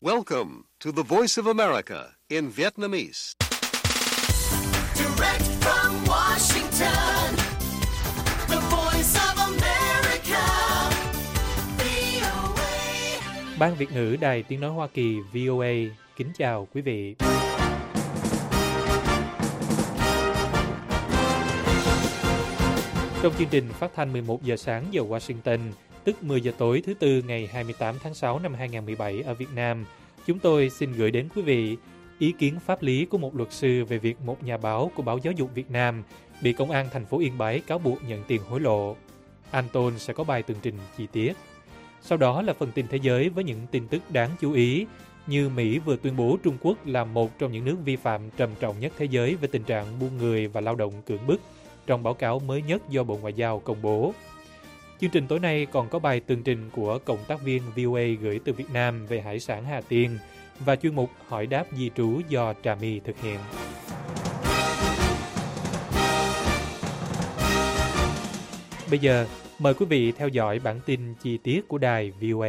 Welcome to the Voice of America in Vietnamese. Direct from Washington, the Voice of America, VOA. Ban Việt ngữ Đài Tiếng nói Hoa Kỳ VOA kính chào quý vị. Trong chương trình phát thanh 11 giờ sáng giờ Washington, tức 10 giờ tối thứ Tư ngày 28 tháng 6 năm 2017 ở Việt Nam, chúng tôi xin gửi đến quý vị ý kiến pháp lý của một luật sư về việc một nhà báo của Báo Giáo dục Việt Nam bị Công an thành phố Yên Bái cáo buộc nhận tiền hối lộ. Anton sẽ có bài tường trình chi tiết. Sau đó là phần tin thế giới với những tin tức đáng chú ý, như Mỹ vừa tuyên bố Trung Quốc là một trong những nước vi phạm trầm trọng nhất thế giới về tình trạng buôn người và lao động cưỡng bức, trong báo cáo mới nhất do Bộ Ngoại giao công bố. Chương trình tối nay còn có bài tường trình của cộng tác viên VOA gửi từ Việt Nam về hải sản Hà Tiên và chuyên mục hỏi đáp di trú do Trà My thực hiện. Bây giờ, mời quý vị theo dõi bản tin chi tiết của đài VOA.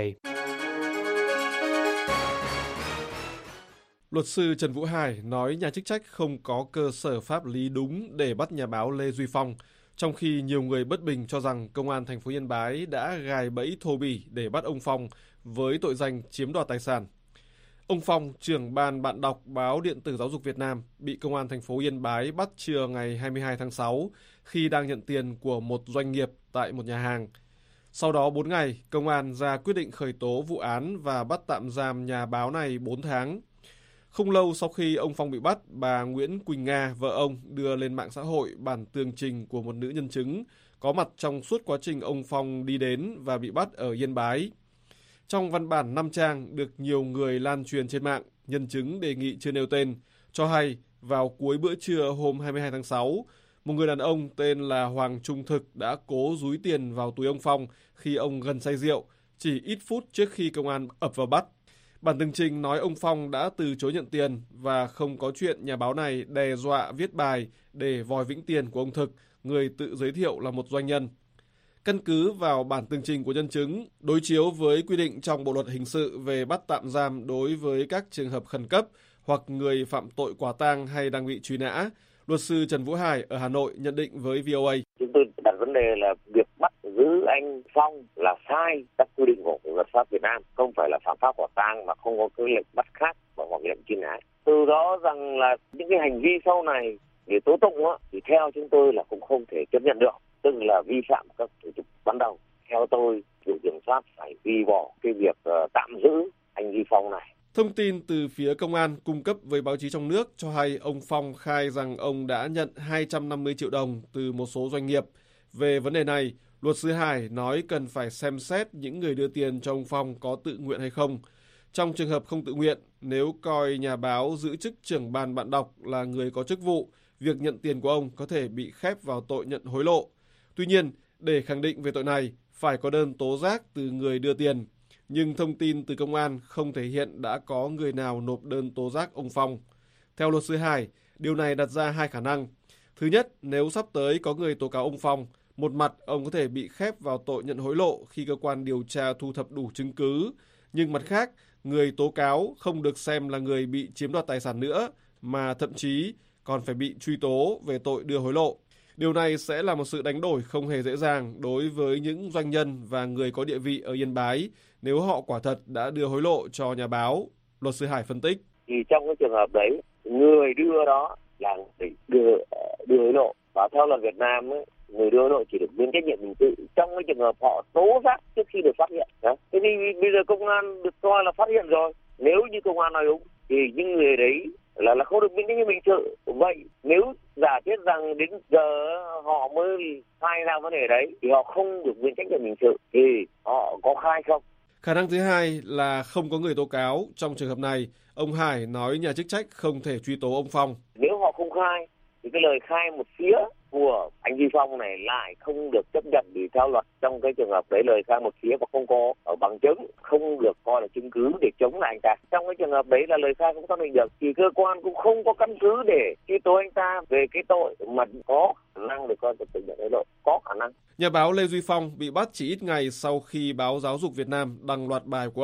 Luật sư Trần Vũ Hải nói nhà chức trách không có cơ sở pháp lý đúng để bắt nhà báo Lê Duy Phong, trong khi nhiều người bất bình cho rằng Công an thành phố Yên Bái đã gài bẫy thô bỉ để bắt ông Phong với tội danh chiếm đoạt tài sản. Ông Phong, trưởng ban bạn đọc báo điện tử Giáo dục Việt Nam, bị Công an thành phố Yên Bái bắt trưa ngày 22 tháng 6 khi đang nhận tiền của một doanh nghiệp tại một nhà hàng. Sau đó 4 ngày, Công an ra quyết định khởi tố vụ án và bắt tạm giam nhà báo này 4 tháng. Không lâu sau khi ông Phong bị bắt, bà Nguyễn Quỳnh Nga, vợ ông, đưa lên mạng xã hội bản tường trình của một nữ nhân chứng có mặt trong suốt quá trình ông Phong đi đến và bị bắt ở Yên Bái. Trong văn bản 5 trang được nhiều người lan truyền trên mạng, nhân chứng đề nghị chưa nêu tên, cho hay vào cuối bữa trưa hôm 22 tháng 6, một người đàn ông tên là Hoàng Trung Thực đã cố dúi tiền vào túi ông Phong khi ông gần say rượu, chỉ ít phút trước khi công an ập vào bắt. Bản tường trình nói ông Phong đã từ chối nhận tiền và không có chuyện nhà báo này đe dọa viết bài để vòi vĩnh tiền của ông Thực, người tự giới thiệu là một doanh nhân. Căn cứ vào bản tường trình của nhân chứng, đối chiếu với quy định trong Bộ luật hình sự về bắt tạm giam đối với các trường hợp khẩn cấp hoặc người phạm tội quả tang hay đang bị truy nã, luật sư Trần Vũ Hải ở Hà Nội nhận định với VOA. Chúng tôi đặt vấn đề là việc bắt giữ anh Phong là sai các quy định của luật pháp Việt Nam, không phải là phạm pháp quả tang mà không có cái lệnh bắt khác hoặc lệnh truy nã. Từ đó rằng là những cái hành vi sau này để tố tụng thì theo chúng tôi là cũng không thể chấp nhận được, tức là vi phạm các thủ tục ban đầu. Theo tôi, Viện Kiểm sát phải hủy bỏ cái việc tạm giữ anh Duy Phong này. Thông tin từ phía công an cung cấp với báo chí trong nước cho hay ông Phong khai rằng ông đã nhận 250 triệu đồng từ một số doanh nghiệp. Về vấn đề này, luật sư Hải nói cần phải xem xét những người đưa tiền cho ông Phong có tự nguyện hay không. Trong trường hợp không tự nguyện, nếu coi nhà báo giữ chức trưởng ban bạn đọc là người có chức vụ, việc nhận tiền của ông có thể bị khép vào tội nhận hối lộ. Tuy nhiên, để khẳng định về tội này, phải có đơn tố giác từ người đưa tiền. Nhưng thông tin từ công an không thể hiện đã có người nào nộp đơn tố giác ông Phong. Theo luật sư Hải, điều này đặt ra hai khả năng. Thứ nhất, nếu sắp tới có người tố cáo ông Phong, một mặt ông có thể bị khép vào tội nhận hối lộ khi cơ quan điều tra thu thập đủ chứng cứ. Nhưng mặt khác, người tố cáo không được xem là người bị chiếm đoạt tài sản nữa, mà thậm chí còn phải bị truy tố về tội đưa hối lộ. Điều này sẽ là một sự đánh đổi không hề dễ dàng đối với những doanh nhân và người có địa vị ở Yên Bái nếu họ quả thật đã đưa hối lộ cho nhà báo, luật sư Hải phân tích. Thì trong cái trường hợp đấy, người đưa đó là người đưa hối lộ. Và theo luật Việt Nam người đưa hối lộ chỉ được miễn trách nhiệm hình sự trong cái trường hợp họ tố giác trước khi được phát hiện. Thế thì bây giờ công an được coi là phát hiện rồi. Nếu như công an nói đúng thì những người đấy là không được miễn trách nhiệm hình sự. Vậy nếu giả thiết rằng đến giờ họ mới khai ra vấn đề đấy thì họ không được miễn trách nhiệm hình sự thì họ có khai không? Khả năng thứ hai là không có người tố cáo. Trong trường hợp này, ông Hải nói nhà chức trách không thể truy tố ông Phong. Nếu họ không khai thì cái lời khai một phía của anh Duy Phong này lại không được chấp nhận vì theo luật trong cái trường hợp đấy lời khai một phía và không có ở bằng chứng, không được coi là chứng cứ để chống lại anh ta. Trong cái trường hợp đấy là lời khai không xác định được thì cơ quan cũng không có căn cứ để truy tố anh ta về cái tội mà có khả năng được coi là tự nhận hối lộ, có khả năng. Nhà báo Lê Duy Phong bị bắt chỉ ít ngày sau khi báo Giáo dục Việt Nam đăng loạt bài của ông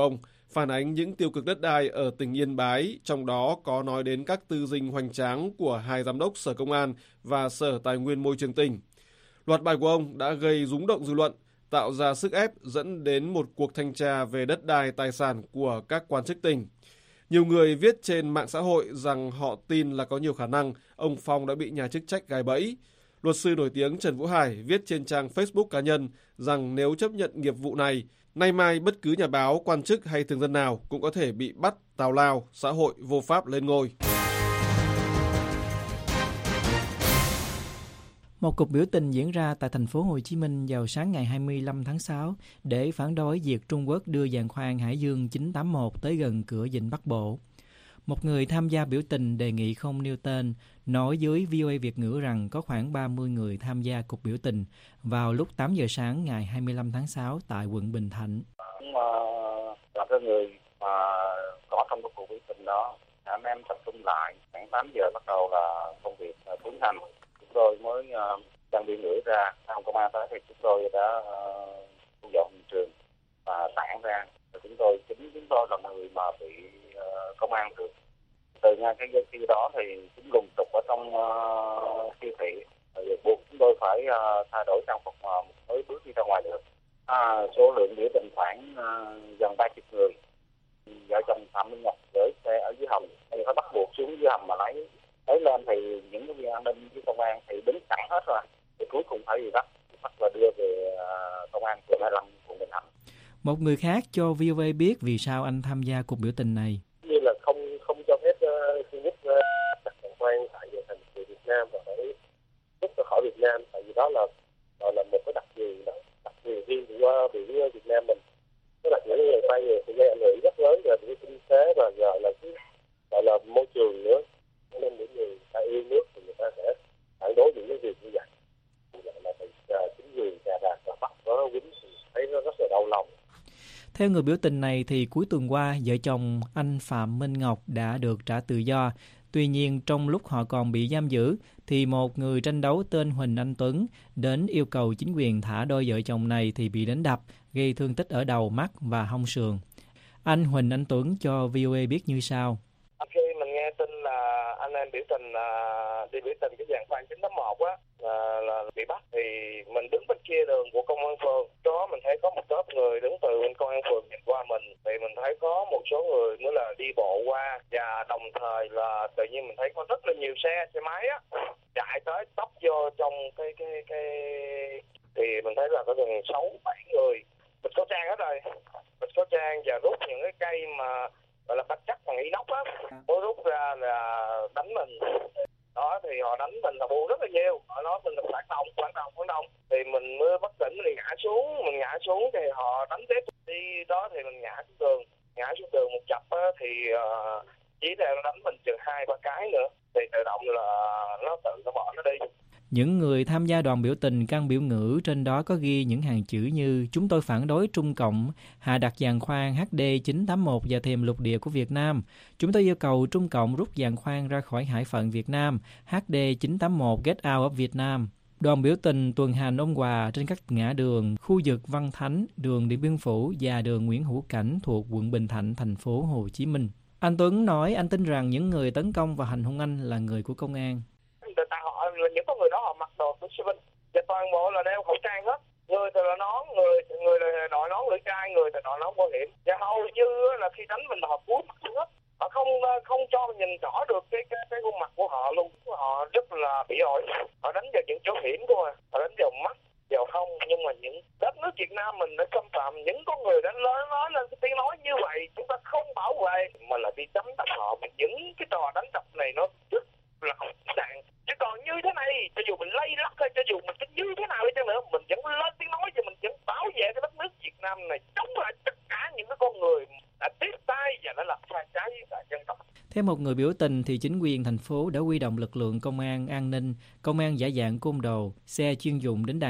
phản ánh những tiêu cực đất đai ở tỉnh Yên Bái, trong đó có nói đến các tư dinh hoành tráng của 2 giám đốc Sở Công an và Sở Tài nguyên Môi trường tỉnh. Loạt bài của ông đã gây rúng động dư luận, tạo ra sức ép dẫn đến một cuộc thanh tra về đất đai tài sản của các quan chức tỉnh. Nhiều người viết trên mạng xã hội rằng họ tin là có nhiều khả năng ông Phong đã bị nhà chức trách gài bẫy. Luật sư nổi tiếng Trần Vũ Hải viết trên trang Facebook cá nhân rằng nếu chấp nhận nghiệp vụ này, nay mai bất cứ nhà báo, quan chức hay thường dân nào cũng có thể bị bắt, tào lao, xã hội vô pháp lên ngôi. Một cuộc biểu tình diễn ra tại thành phố Hồ Chí Minh vào sáng ngày 25 tháng 6 để phản đối việc Trung Quốc đưa giàn khoan Hải Dương 981 tới gần cửa vịnh Bắc Bộ. Một người tham gia biểu tình đề nghị không nêu tên nói với VOA Việt ngữ rằng có khoảng 30 người tham gia cuộc biểu tình vào lúc 8 giờ sáng ngày 25 tháng 6 tại quận Bình Thạnh. Là cái người mà có trong cái cuộc biểu tình đó, anh em tập trung lại, khoảng 8 giờ bắt đầu là công việc tiến hành. Chúng tôi mới đang đi ngửi ra, trong công an tới thì chúng tôi đã thu dọn hiện trường và tản ra. Chính chúng tôi là người mà bị công an được. Từ ngay cái khi đó thì chúng lùng tục ở trong siêu thị, buộc chúng tôi phải thay đổi trang phục mới bước đi ra ngoài được. Số lượng biểu tình khoảng gần 30 người. Vợ chồng Phạm Minh Ngọc gửi xe ở dưới hầm, thì phải bắt buộc xuống dưới hầm mà lấy lên thì những cái viên an ninh với công an thì đứng sẵn hết rồi, thì cuối cùng phải bị bắt và đưa về công an phường 25 quận Bình Thạnh. Một người khác cho VOA biết vì sao anh tham gia cuộc biểu tình này. Như là không cho phép Trung Quốc đặt giàn khoan tại thành phố Việt Nam và phải rút ra khỏi Việt Nam, tại vì đó là một cái đặc quyền riêng của Việt Nam mình. Cái đặc quyền của giàn khoan thì gây ảnh hưởng rất lớn về cái kinh tế và gọi là môi trường nữa. Nên những người ta yêu nước thì người ta sẽ phản đối những cái việc như vậy. Là chính quyền cà đạt và bắt có quýnh thì thấy nó rất là đau lòng. Theo người biểu tình này thì cuối tuần qua, vợ chồng anh Phạm Minh Ngọc đã được trả tự do. Tuy nhiên, trong lúc họ còn bị giam giữ, thì một người tranh đấu tên Huỳnh Anh Tuấn đến yêu cầu chính quyền thả đôi vợ chồng này thì bị đánh đập, gây thương tích ở đầu, mắt và hông sườn. Anh Huỳnh Anh Tuấn cho VOA biết như sau. Khi mình nghe tin là anh em biểu tình đi biểu tình cái giàn khoan 981 á là bị bắt, thì mình đứng bên kia đường của công an phường, đó mình thấy có một tốp người đứng từ bên công an phường nhìn qua mình, thì mình thấy có một số người nữa là đi bộ qua, và đồng thời là tự nhiên mình thấy có rất là nhiều xe máy á chạy tới tấp vô trong cái thì mình thấy là có gần 6-7 người bịt khẩu trang hết rồi, bịt khẩu trang và rút những cái cây mà gọi là bạch chắc bằng inox á, nó rút ra là đánh mình. Đó thì họ đánh mình là buồn rất là nhiều, họ nói mình là phản động, thì mình mới bất tỉnh, mình ngã xuống thì họ đánh tiếp đi. Đó thì mình ngã xuống đường một chập á, thì chỉ là nó đánh mình chừng 2-3 cái nữa thì tự động là nó tự nó bỏ nó đi. Những người tham gia đoàn biểu tình căn biểu ngữ trên đó có ghi những hàng chữ như chúng tôi phản đối Trung Cộng, hạ đặt giàn khoan HD 981 và thềm lục địa của Việt Nam. Chúng tôi yêu cầu Trung Cộng rút giàn khoan ra khỏi hải phận Việt Nam, HD 981 get out of Việt Nam. Đoàn biểu tình tuần hành ôn hòa trên các ngã đường, khu vực Văn Thánh, đường Điện Biên Phủ và đường Nguyễn Hữu Cảnh thuộc quận Bình Thạnh, thành phố Hồ Chí Minh. Anh Tuấn nói anh tin rằng những người tấn công và hành hung anh là người của công an. Những con người đó họ mặc đồ của civil và toàn bộ là đeo khẩu trang hết, người thì là nón, người là đội nón lưỡi trai, người thì đội nón bảo hiểm, và hầu như là khi đánh mình là họ cúi mặt xuống hết, họ không cho mình nhìn rõ được cái khuôn mặt của họ luôn. Họ rất là bị ổi, họ đánh vào những chỗ hiểm của mình, họ đánh vào mắt, vào hông. Nhưng mà những đất nước Việt Nam mình đã xâm phạm, những con người đã nói lên cái tiếng nói như vậy, chúng ta không bảo vệ mà là đi đánh đập họ. Những cái trò đánh đập này nó rất là sạn. Chứ còn như thế này, cho dù mình lay lắc hay cho dù mình như thế nào đi chăng nữa, mình vẫn lên tiếng nói và mình vẫn bảo vệ cái đất nước Việt Nam này, chống lại tất cả những cái con người đã tiếp tay và đã làm sai trái với dân tộc. Theo một người biểu tình thì chính quyền thành phố đã huy động lực lượng công an an ninh, công an giả dạng côn đồ, xe chuyên dụng đến đàn áp.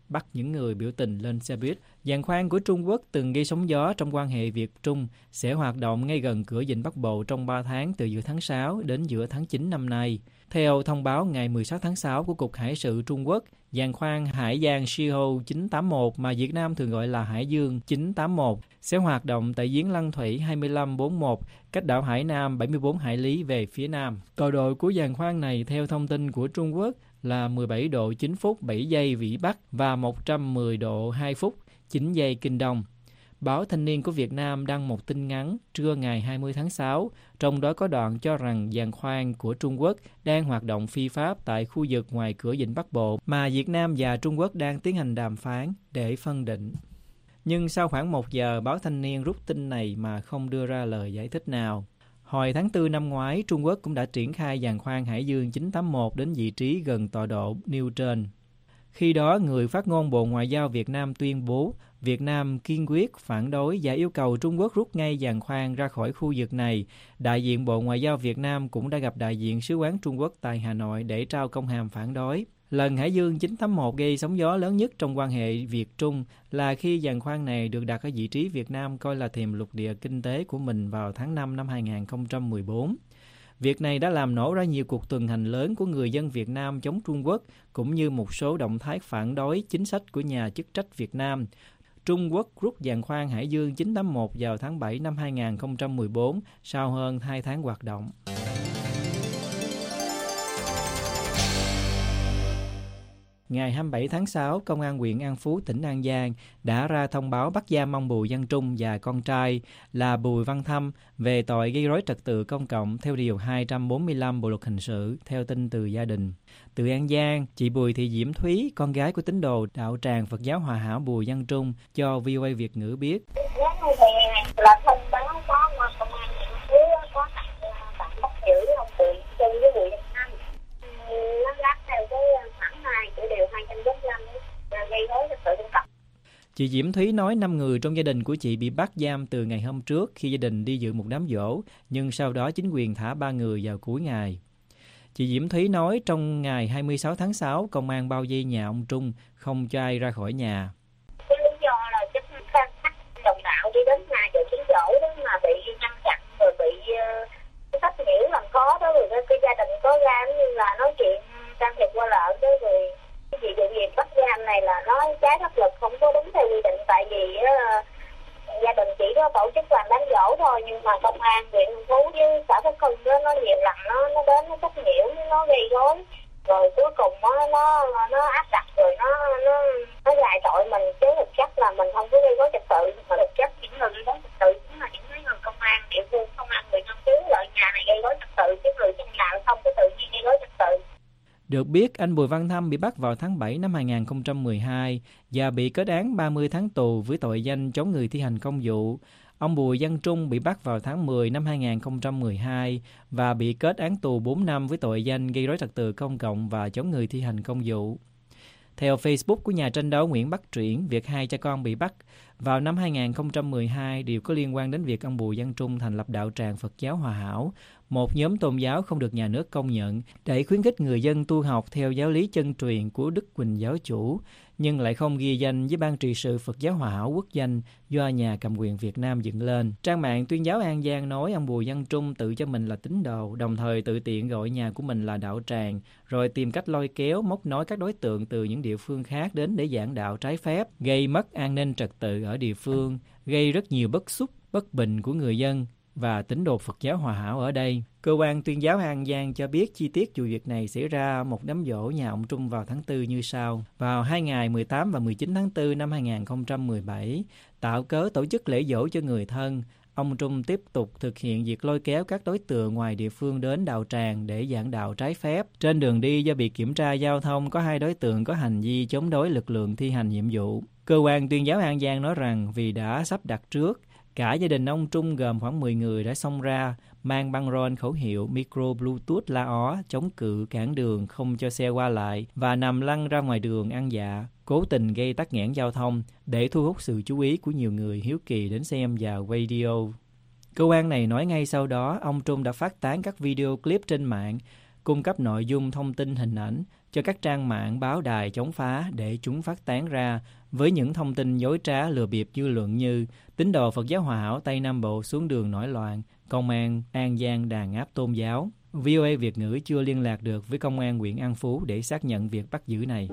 bắt những người biểu tình lên xe buýt. Giàn khoan của Trung Quốc từng gây sóng gió trong quan hệ Việt-Trung sẽ hoạt động ngay gần cửa vịnh Bắc Bộ trong 3 tháng từ giữa tháng 6 đến giữa tháng 9 năm nay. Theo thông báo ngày 16 tháng 6 của Cục Hải sự Trung Quốc, giàn khoan Hải Giang Shiho 981 mà Việt Nam thường gọi là Hải Dương 981 sẽ hoạt động tại giếng Lăng Thủy 2541, cách đảo Hải Nam 74 hải lý về phía nam. Tọa độ của giàn khoan này theo thông tin của Trung Quốc là 17 độ 9 phút 7 giây Vĩ Bắc và 110 độ 2 phút 9 giây Kinh Đông. Báo Thanh niên của Việt Nam đăng một tin ngắn trưa ngày 20 tháng 6, trong đó có đoạn cho rằng giàn khoan của Trung Quốc đang hoạt động phi pháp tại khu vực ngoài cửa vịnh Bắc Bộ mà Việt Nam và Trung Quốc đang tiến hành đàm phán để phân định. Nhưng sau khoảng 1 giờ, báo Thanh niên rút tin này mà không đưa ra lời giải thích nào. Hồi tháng 4 năm ngoái, Trung Quốc cũng đã triển khai giàn khoan Hải Dương 981 đến vị trí gần tọa độ nêu trên. Khi đó, người phát ngôn Bộ Ngoại giao Việt Nam tuyên bố Việt Nam kiên quyết phản đối và yêu cầu Trung Quốc rút ngay giàn khoan ra khỏi khu vực này. Đại diện Bộ Ngoại giao Việt Nam cũng đã gặp đại diện Sứ quán Trung Quốc tại Hà Nội để trao công hàm phản đối. Lần Hải Dương 981 gây sóng gió lớn nhất trong quan hệ Việt-Trung là khi giàn khoan này được đặt ở vị trí Việt Nam coi là thềm lục địa kinh tế của mình vào tháng 5 năm 2014. Việc này đã làm nổ ra nhiều cuộc tuần hành lớn của người dân Việt Nam chống Trung Quốc, cũng như một số động thái phản đối chính sách của nhà chức trách Việt Nam. Trung Quốc rút giàn khoan Hải Dương 981 vào tháng 7 năm 2014 sau hơn 2 tháng hoạt động. Ngày 27 tháng 6, Công an huyện An Phú, tỉnh An Giang đã ra thông báo bắt giam ông Bùi Văn Trung và con trai là Bùi Văn Thâm về tội gây rối trật tự công cộng theo Điều 245 Bộ Luật Hình sự, theo tin từ gia đình. Từ An Giang, chị Bùi Thị Diễm Thúy, con gái của tín đồ đạo tràng Phật giáo Hòa Hảo Bùi Văn Trung, cho VOA Việt ngữ biết. Là thông báo có công an huyện Phú có tạm bắt giữ ông Bùi Trung với Bùi Văn Thâm. Nó gác theo cái khoản 2 của Điều 245 là gây rối trật tự công cộng. Chị Diễm Thúy nói 5 người trong gia đình của chị bị bắt giam từ ngày hôm trước khi gia đình đi dự một đám giỗ, nhưng sau đó chính quyền thả 3 người vào cuối ngày. Chị Diễm Thúy nói trong ngày 26 tháng 6, công an bao vây nhà ông Trung, không cho ai ra khỏi nhà. Cái lý do là chắc khách đồng đạo đi đến nhà dự kiến giỗ đó mà bị ngăn chặn rồi bị sách nhiễu làm khó đó, rồi cái gia đình có ra như là nói chuyện can thiệp qua lợn đó, rồi cái gì vụ việc bắt giam này là nói trái pháp luật, không có đúng theo quy định, tại vì gia đình chỉ có tổ chức làm đám giỗ thôi, nhưng mà công an huyện Phú với xã Phước Hưng đó nó nhiều lần nó đến nó sách nhiễu, nó gây rối, rồi cuối cùng nó áp đặt, rồi nó gài tội mình, chứ thực chất là mình không có gây rối trật tự, mà thực chất những người gây rối trật tự cũng là những người công an địa phương, công an huyện An Phú lợi nhà này gây rối trật tự, chứ người trong nhà không có tự nhiên gây rối trật tự. Được biết, anh Bùi Văn Thâm bị bắt vào tháng 7 năm 2012 và bị kết án 30 tháng tù với tội danh chống người thi hành công vụ. Ông Bùi Văn Trung bị bắt vào tháng 10 năm 2012 và bị kết án tù 4 năm với tội danh gây rối trật tự công cộng và chống người thi hành công vụ. Theo Facebook của nhà tranh đấu Nguyễn Bắc Truyển, việc 2 cha con bị bắt vào năm 2012 đều có liên quan đến việc ông Bùi Văn Trung thành lập đạo tràng Phật giáo Hòa Hảo, một nhóm tôn giáo không được nhà nước công nhận, để khuyến khích người dân tu học theo giáo lý chân truyền của Đức Quỳnh giáo chủ, nhưng lại không ghi danh với Ban trị sự Phật giáo Hòa Hảo quốc danh do nhà cầm quyền Việt Nam dựng lên. Trang mạng Tuyên giáo An Giang nói ông Bùi Văn Trung tự cho mình là tín đồ, đồng thời tự tiện gọi nhà của mình là đạo tràng, rồi tìm cách lôi kéo, móc nối các đối tượng từ những địa phương khác đến để giảng đạo trái phép, gây mất an ninh trật tự ở địa phương, gây rất nhiều bức xúc, bất bình của người dân và tín đồ Phật giáo Hòa Hảo ở đây. Cơ quan Tuyên giáo An Giang cho biết chi tiết vụ việc này xảy ra một đám giỗ nhà ông Trung vào tháng 4 như sau. Vào 2 ngày 18 và 19 tháng 4 năm 2017, tạo cớ tổ chức lễ giỗ cho người thân, ông Trung tiếp tục thực hiện việc lôi kéo các đối tượng ngoài địa phương đến đạo tràng để giảng đạo trái phép. Trên đường đi do bị kiểm tra giao thông, có 2 đối tượng có hành vi chống đối lực lượng thi hành nhiệm vụ. Cơ quan Tuyên giáo An Giang nói rằng vì đã sắp đặt trước, cả gia đình ông Trung gồm khoảng 10 người đã xông ra, mang băng rôn khẩu hiệu micro bluetooth la ó, chống cự cản đường không cho xe qua lại và nằm lăn ra ngoài đường ăn dạ, cố tình gây tắc nghẽn giao thông để thu hút sự chú ý của nhiều người hiếu kỳ đến xem và quay video. Cơ quan này nói ngay sau đó, ông Trung đã phát tán các video clip trên mạng, cung cấp nội dung thông tin hình ảnh, cho các trang mạng báo đài chống phá để chúng phát tán ra với những thông tin dối trá lừa bịp dư luận như tín đồ Phật giáo Hòa Hảo Tây Nam Bộ xuống đường nổi loạn, công an An Giang đàn áp tôn giáo. VOA Việt ngữ chưa liên lạc được với công an huyện An Phú để xác nhận việc bắt giữ này.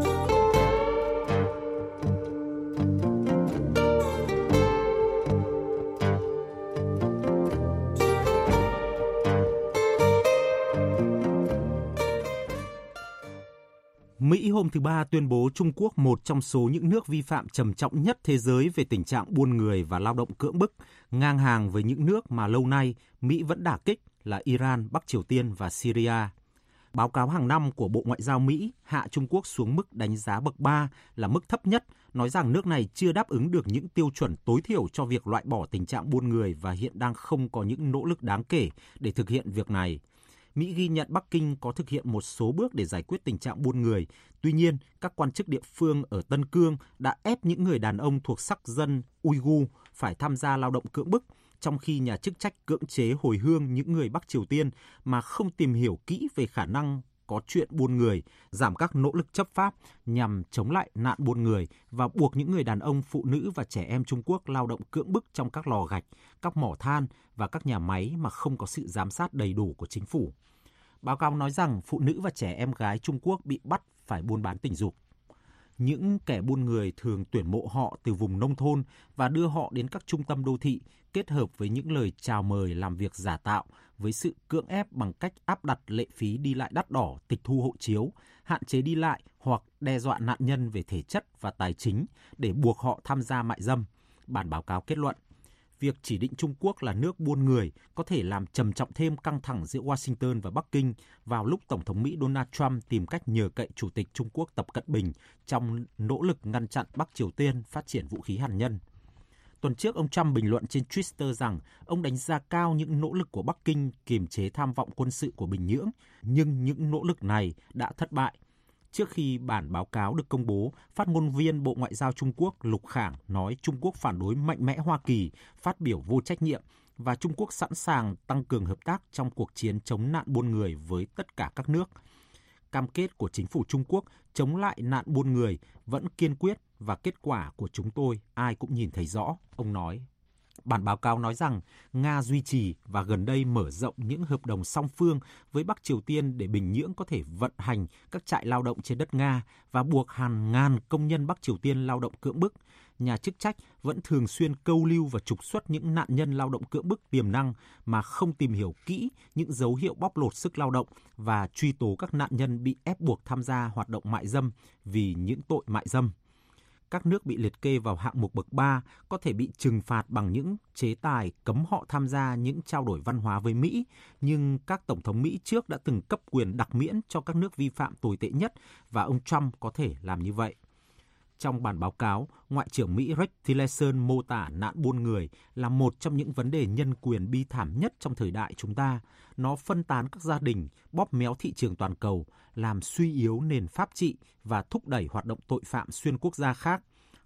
Mỹ hôm thứ Ba tuyên bố Trung Quốc một trong số những nước vi phạm trầm trọng nhất thế giới về tình trạng buôn người và lao động cưỡng bức, ngang hàng với những nước mà lâu nay Mỹ vẫn đả kích là Iran, Bắc Triều Tiên và Syria. Báo cáo hàng năm của Bộ Ngoại giao Mỹ hạ Trung Quốc xuống mức đánh giá bậc 3 là mức thấp nhất, nói rằng nước này chưa đáp ứng được những tiêu chuẩn tối thiểu cho việc loại bỏ tình trạng buôn người và hiện đang không có những nỗ lực đáng kể để thực hiện việc này. Mỹ ghi nhận Bắc Kinh có thực hiện một số bước để giải quyết tình trạng buôn người. Tuy nhiên, các quan chức địa phương ở Tân Cương đã ép những người đàn ông thuộc sắc dân Uyghur phải tham gia lao động cưỡng bức, trong khi nhà chức trách cưỡng chế hồi hương những người Bắc Triều Tiên mà không tìm hiểu kỹ về khả năng có chuyện buôn người, giảm các nỗ lực chấp pháp nhằm chống lại nạn buôn người và buộc những người đàn ông, phụ nữ và trẻ em Trung Quốc lao động cưỡng bức trong các lò gạch, các mỏ than và các nhà máy mà không có sự giám sát đầy đủ của chính phủ. Báo cáo nói rằng phụ nữ và trẻ em gái Trung Quốc bị bắt phải buôn bán tình dục. Những kẻ buôn người thường tuyển mộ họ từ vùng nông thôn và đưa họ đến các trung tâm đô thị, kết hợp với những lời chào mời làm việc giả tạo với sự cưỡng ép bằng cách áp đặt lệ phí đi lại đắt đỏ, tịch thu hộ chiếu, hạn chế đi lại hoặc đe dọa nạn nhân về thể chất và tài chính để buộc họ tham gia mại dâm. Bản báo cáo kết luận, việc chỉ định Trung Quốc là nước buôn người có thể làm trầm trọng thêm căng thẳng giữa Washington và Bắc Kinh vào lúc Tổng thống Mỹ Donald Trump tìm cách nhờ cậy Chủ tịch Trung Quốc Tập Cận Bình trong nỗ lực ngăn chặn Bắc Triều Tiên phát triển vũ khí hạt nhân. Tuần trước, ông Trump bình luận trên Twitter rằng ông đánh giá cao những nỗ lực của Bắc Kinh kiềm chế tham vọng quân sự của Bình Nhưỡng, nhưng những nỗ lực này đã thất bại. Trước khi bản báo cáo được công bố, phát ngôn viên Bộ Ngoại giao Trung Quốc Lục Khảng nói Trung Quốc phản đối mạnh mẽ Hoa Kỳ, phát biểu vô trách nhiệm và Trung Quốc sẵn sàng tăng cường hợp tác trong cuộc chiến chống nạn buôn người với tất cả các nước. Cam kết của chính phủ Trung Quốc chống lại nạn buôn người vẫn kiên quyết và kết quả của chúng tôi ai cũng nhìn thấy rõ, ông nói. Bản báo cáo nói rằng Nga duy trì và gần đây mở rộng những hợp đồng song phương với Bắc Triều Tiên để Bình Nhưỡng có thể vận hành các trại lao động trên đất Nga và buộc hàng ngàn công nhân Bắc Triều Tiên lao động cưỡng bức. Nhà chức trách vẫn thường xuyên câu lưu và trục xuất những nạn nhân lao động cưỡng bức tiềm năng mà không tìm hiểu kỹ những dấu hiệu bóc lột sức lao động và truy tố các nạn nhân bị ép buộc tham gia hoạt động mại dâm vì những tội mại dâm. Các nước bị liệt kê vào hạng mục bậc 3 có thể bị trừng phạt bằng những chế tài cấm họ tham gia những trao đổi văn hóa với Mỹ, nhưng các tổng thống Mỹ trước đã từng cấp quyền đặc miễn cho các nước vi phạm tồi tệ nhất và ông Trump có thể làm như vậy. Trong bản báo cáo, Ngoại trưởng Mỹ Rex Tillerson mô tả nạn buôn người là một trong những vấn đề nhân quyền bi thảm nhất trong thời đại chúng ta. Nó phân tán các gia đình, bóp méo thị trường toàn cầu, làm suy yếu nền pháp trị và thúc đẩy hoạt động tội phạm xuyên quốc gia khác.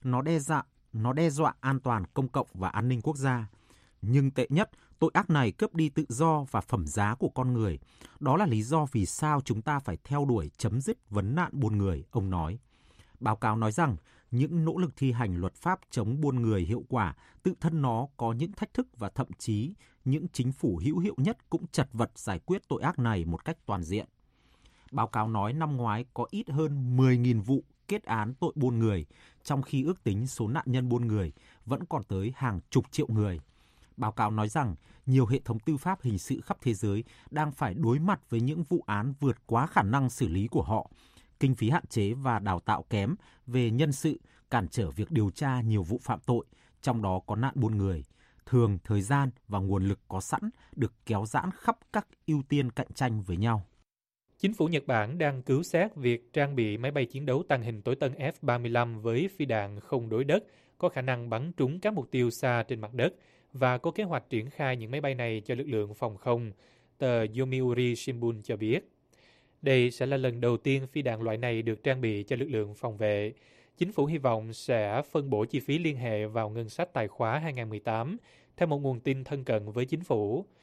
Nó đe dọa an toàn công cộng và an ninh quốc gia. Nhưng tệ nhất, tội ác này cướp đi tự do và phẩm giá của con người. Đó là lý do vì sao chúng ta phải theo đuổi chấm dứt vấn nạn buôn người, ông nói. Báo cáo nói rằng những nỗ lực thi hành luật pháp chống buôn người hiệu quả tự thân nó có những thách thức và thậm chí những chính phủ hữu hiệu nhất cũng chật vật giải quyết tội ác này một cách toàn diện. Báo cáo nói năm ngoái có ít hơn 10.000 vụ kết án tội buôn người, trong khi ước tính số nạn nhân buôn người vẫn còn tới hàng chục triệu người. Báo cáo nói rằng nhiều hệ thống tư pháp hình sự khắp thế giới đang phải đối mặt với những vụ án vượt quá khả năng xử lý của họ. Kinh phí hạn chế và đào tạo kém về nhân sự cản trở việc điều tra nhiều vụ phạm tội, trong đó có nạn buôn người. Thường, thời gian và nguồn lực có sẵn được kéo giãn khắp các ưu tiên cạnh tranh với nhau. Chính phủ Nhật Bản đang cứu xét việc trang bị máy bay chiến đấu tàng hình tối tân F-35 với phi đạn không đối đất, có khả năng bắn trúng các mục tiêu xa trên mặt đất và có kế hoạch triển khai những máy bay này cho lực lượng phòng không, tờ Yomiuri Shimbun cho biết. Đây sẽ là lần đầu tiên phi đạn loại này được trang bị cho lực lượng phòng vệ. Chính phủ hy vọng sẽ phân bổ chi phí liên hệ vào ngân sách tài khóa 2018, theo một nguồn tin thân cận với chính phủ.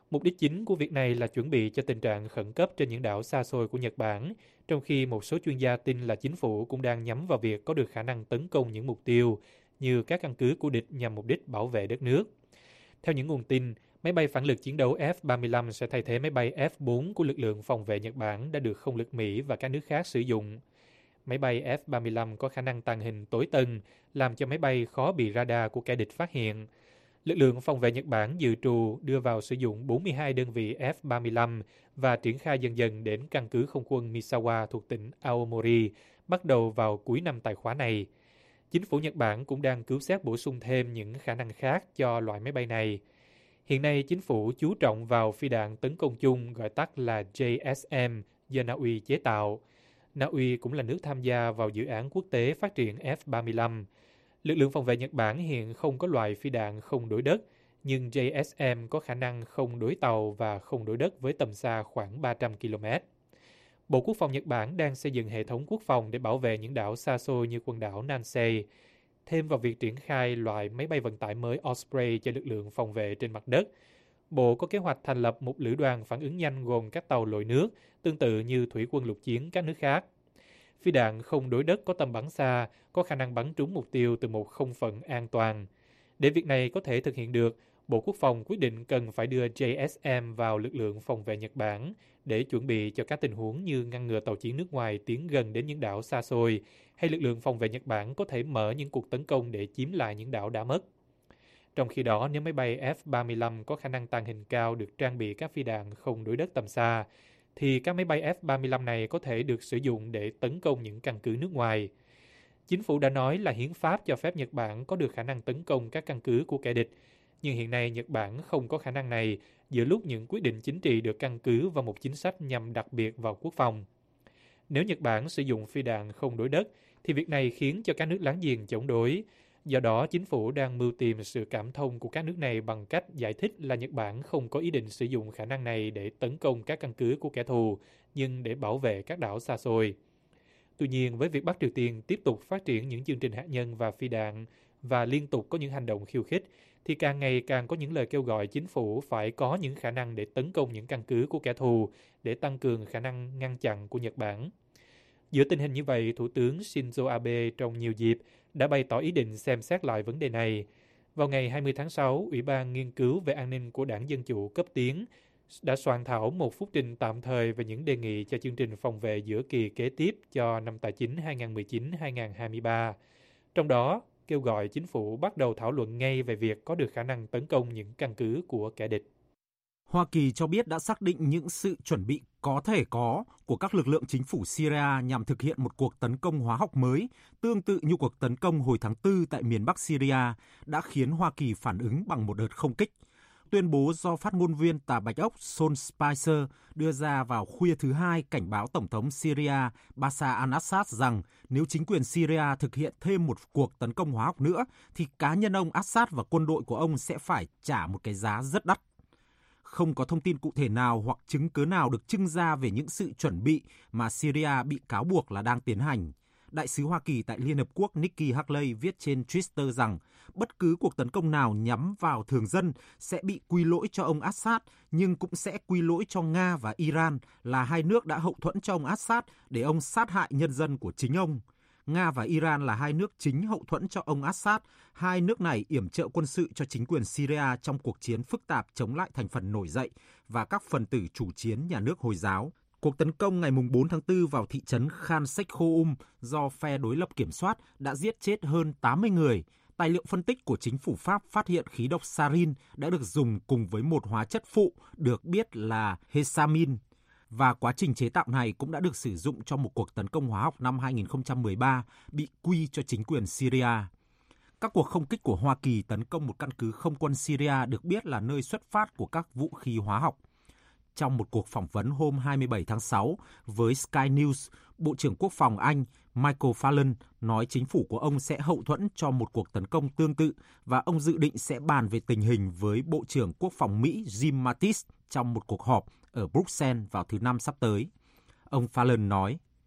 Mục đích chính của việc này là chuẩn bị cho tình trạng khẩn cấp trên những đảo xa xôi của Nhật Bản, trong khi một số chuyên gia tin là chính phủ cũng đang nhắm vào việc có được khả năng tấn công những mục tiêu như các căn cứ của địch nhằm mục đích bảo vệ đất nước. Theo những nguồn tin, máy bay phản lực chiến đấu F-35 sẽ thay thế máy bay F-4 của lực lượng phòng vệ Nhật Bản đã được không lực Mỹ và các nước khác sử dụng. Máy bay F-35 có khả năng tàng hình tối tân, làm cho máy bay khó bị radar của kẻ địch phát hiện. Lực lượng phòng vệ Nhật Bản dự trù đưa vào sử dụng 42 đơn vị F-35 và triển khai dần dần đến căn cứ không quân Misawa thuộc tỉnh Aomori, bắt đầu vào cuối năm tài khóa này. Chính phủ Nhật Bản cũng đang cứu xét bổ sung thêm những khả năng khác cho loại máy bay này. Hiện nay, chính phủ chú trọng vào phi đạn tấn công chung gọi tắt là JSM do Na Uy chế tạo. Na Uy cũng là nước tham gia vào dự án quốc tế phát triển F-35. Lực lượng phòng vệ Nhật Bản hiện không có loại phi đạn không đối đất, nhưng JSM có khả năng không đối tàu và không đối đất với tầm xa khoảng 300 km. Bộ Quốc phòng Nhật Bản đang xây dựng hệ thống quốc phòng để bảo vệ những đảo xa xôi như quần đảo Nansei. Thêm vào việc triển khai loại máy bay vận tải mới Osprey cho lực lượng phòng vệ trên mặt đất, Bộ có kế hoạch thành lập một lữ đoàn phản ứng nhanh gồm các tàu lội nước, tương tự như thủy quân lục chiến các nước khác. Phi đạn không đối đất có tầm bắn xa, có khả năng bắn trúng mục tiêu từ một không phận an toàn. Để việc này có thể thực hiện được, Bộ Quốc phòng quyết định cần phải đưa JSM vào lực lượng phòng vệ Nhật Bản để chuẩn bị cho các tình huống như ngăn ngừa tàu chiến nước ngoài tiến gần đến những đảo xa xôi, hay lực lượng phòng vệ Nhật Bản có thể mở những cuộc tấn công để chiếm lại những đảo đã mất. Trong khi đó, nếu máy bay F-35 có khả năng tàng hình cao được trang bị các phi đạn không đối đất tầm xa, thì các máy bay F-35 này có thể được sử dụng để tấn công những căn cứ nước ngoài. Chính phủ đã nói là hiến pháp cho phép Nhật Bản có được khả năng tấn công các căn cứ của kẻ địch, nhưng hiện nay Nhật Bản không có khả năng này giữa lúc những quyết định chính trị được căn cứ vào một chính sách nhằm đặc biệt vào quốc phòng. Nếu Nhật Bản sử dụng phi đạn không đối đất, thì việc này khiến cho các nước láng giềng chống đối. Do đó, chính phủ đang mưu tìm sự cảm thông của các nước này bằng cách giải thích là Nhật Bản không có ý định sử dụng khả năng này để tấn công các căn cứ của kẻ thù, nhưng để bảo vệ các đảo xa xôi. Tuy nhiên, với việc Bắc Triều Tiên tiếp tục phát triển những chương trình hạt nhân và phi đạn và liên tục có những hành động khiêu khích, thì càng ngày càng có những lời kêu gọi chính phủ phải có những khả năng để tấn công những căn cứ của kẻ thù để tăng cường khả năng ngăn chặn của Nhật Bản. Giữa tình hình như vậy, Thủ tướng Shinzo Abe trong nhiều dịp đã bày tỏ ý định xem xét lại vấn đề này. Vào ngày 20 tháng 6, Ủy ban Nghiên cứu về an ninh của Đảng Dân Chủ cấp tiến đã soạn thảo một phúc trình tạm thời về những đề nghị cho chương trình phòng vệ giữa kỳ kế tiếp cho năm tài chính 2019-2023. Trong đó, kêu gọi chính phủ bắt đầu thảo luận ngay về việc có được khả năng tấn công những căn cứ của kẻ địch. Hoa Kỳ cho biết đã xác định những sự chuẩn bị có thể có của các lực lượng chính phủ Syria nhằm thực hiện một cuộc tấn công hóa học mới, tương tự như cuộc tấn công hồi tháng 4 tại miền Bắc Syria, đã khiến Hoa Kỳ phản ứng bằng một đợt không kích. Tuyên bố do phát ngôn viên Tà Bạch Ốc Sean Spicer đưa ra vào khuya thứ Hai cảnh báo Tổng thống Syria Bashar al-Assad rằng nếu chính quyền Syria thực hiện thêm một cuộc tấn công hóa học nữa, thì cá nhân ông Assad và quân đội của ông sẽ phải trả một cái giá rất đắt. Không có thông tin cụ thể nào hoặc chứng cứ nào được trưng ra về những sự chuẩn bị mà Syria bị cáo buộc là đang tiến hành. Đại sứ Hoa Kỳ tại Liên Hợp Quốc Nikki Haley viết trên Twitter rằng bất cứ cuộc tấn công nào nhắm vào thường dân sẽ bị quy lỗi cho ông Assad, nhưng cũng sẽ quy lỗi cho Nga và Iran là hai nước đã hậu thuẫn cho ông Assad để ông sát hại nhân dân của chính ông. Nga và Iran là hai nước chính hậu thuẫn cho ông Assad. Hai nước này yểm trợ quân sự cho chính quyền Syria trong cuộc chiến phức tạp chống lại thành phần nổi dậy và các phần tử chủ chiến nhà nước Hồi giáo. Cuộc tấn công ngày 4 tháng 4 vào thị trấn Khan Sheikhoum do phe đối lập kiểm soát đã giết chết hơn 80 người. Tài liệu phân tích của chính phủ Pháp phát hiện khí độc sarin đã được dùng cùng với một hóa chất phụ được biết là hesamin. Và quá trình chế tạo này cũng đã được sử dụng cho một cuộc tấn công hóa học năm 2013 bị quy cho chính quyền Syria. Các cuộc không kích của Hoa Kỳ tấn công một căn cứ không quân Syria được biết là nơi xuất phát của các vũ khí hóa học. Trong một cuộc phỏng vấn hôm 27 tháng 6 với Sky News, Bộ trưởng Quốc phòng Anh Michael Fallon nói chính phủ của ông sẽ hậu thuẫn cho một cuộc tấn công tương tự và ông dự định sẽ bàn về tình hình với Bộ trưởng Quốc phòng Mỹ Jim Mattis trong một cuộc họp ở Bruxelles vào thứ Năm sắp tới. Ông Fallon nói,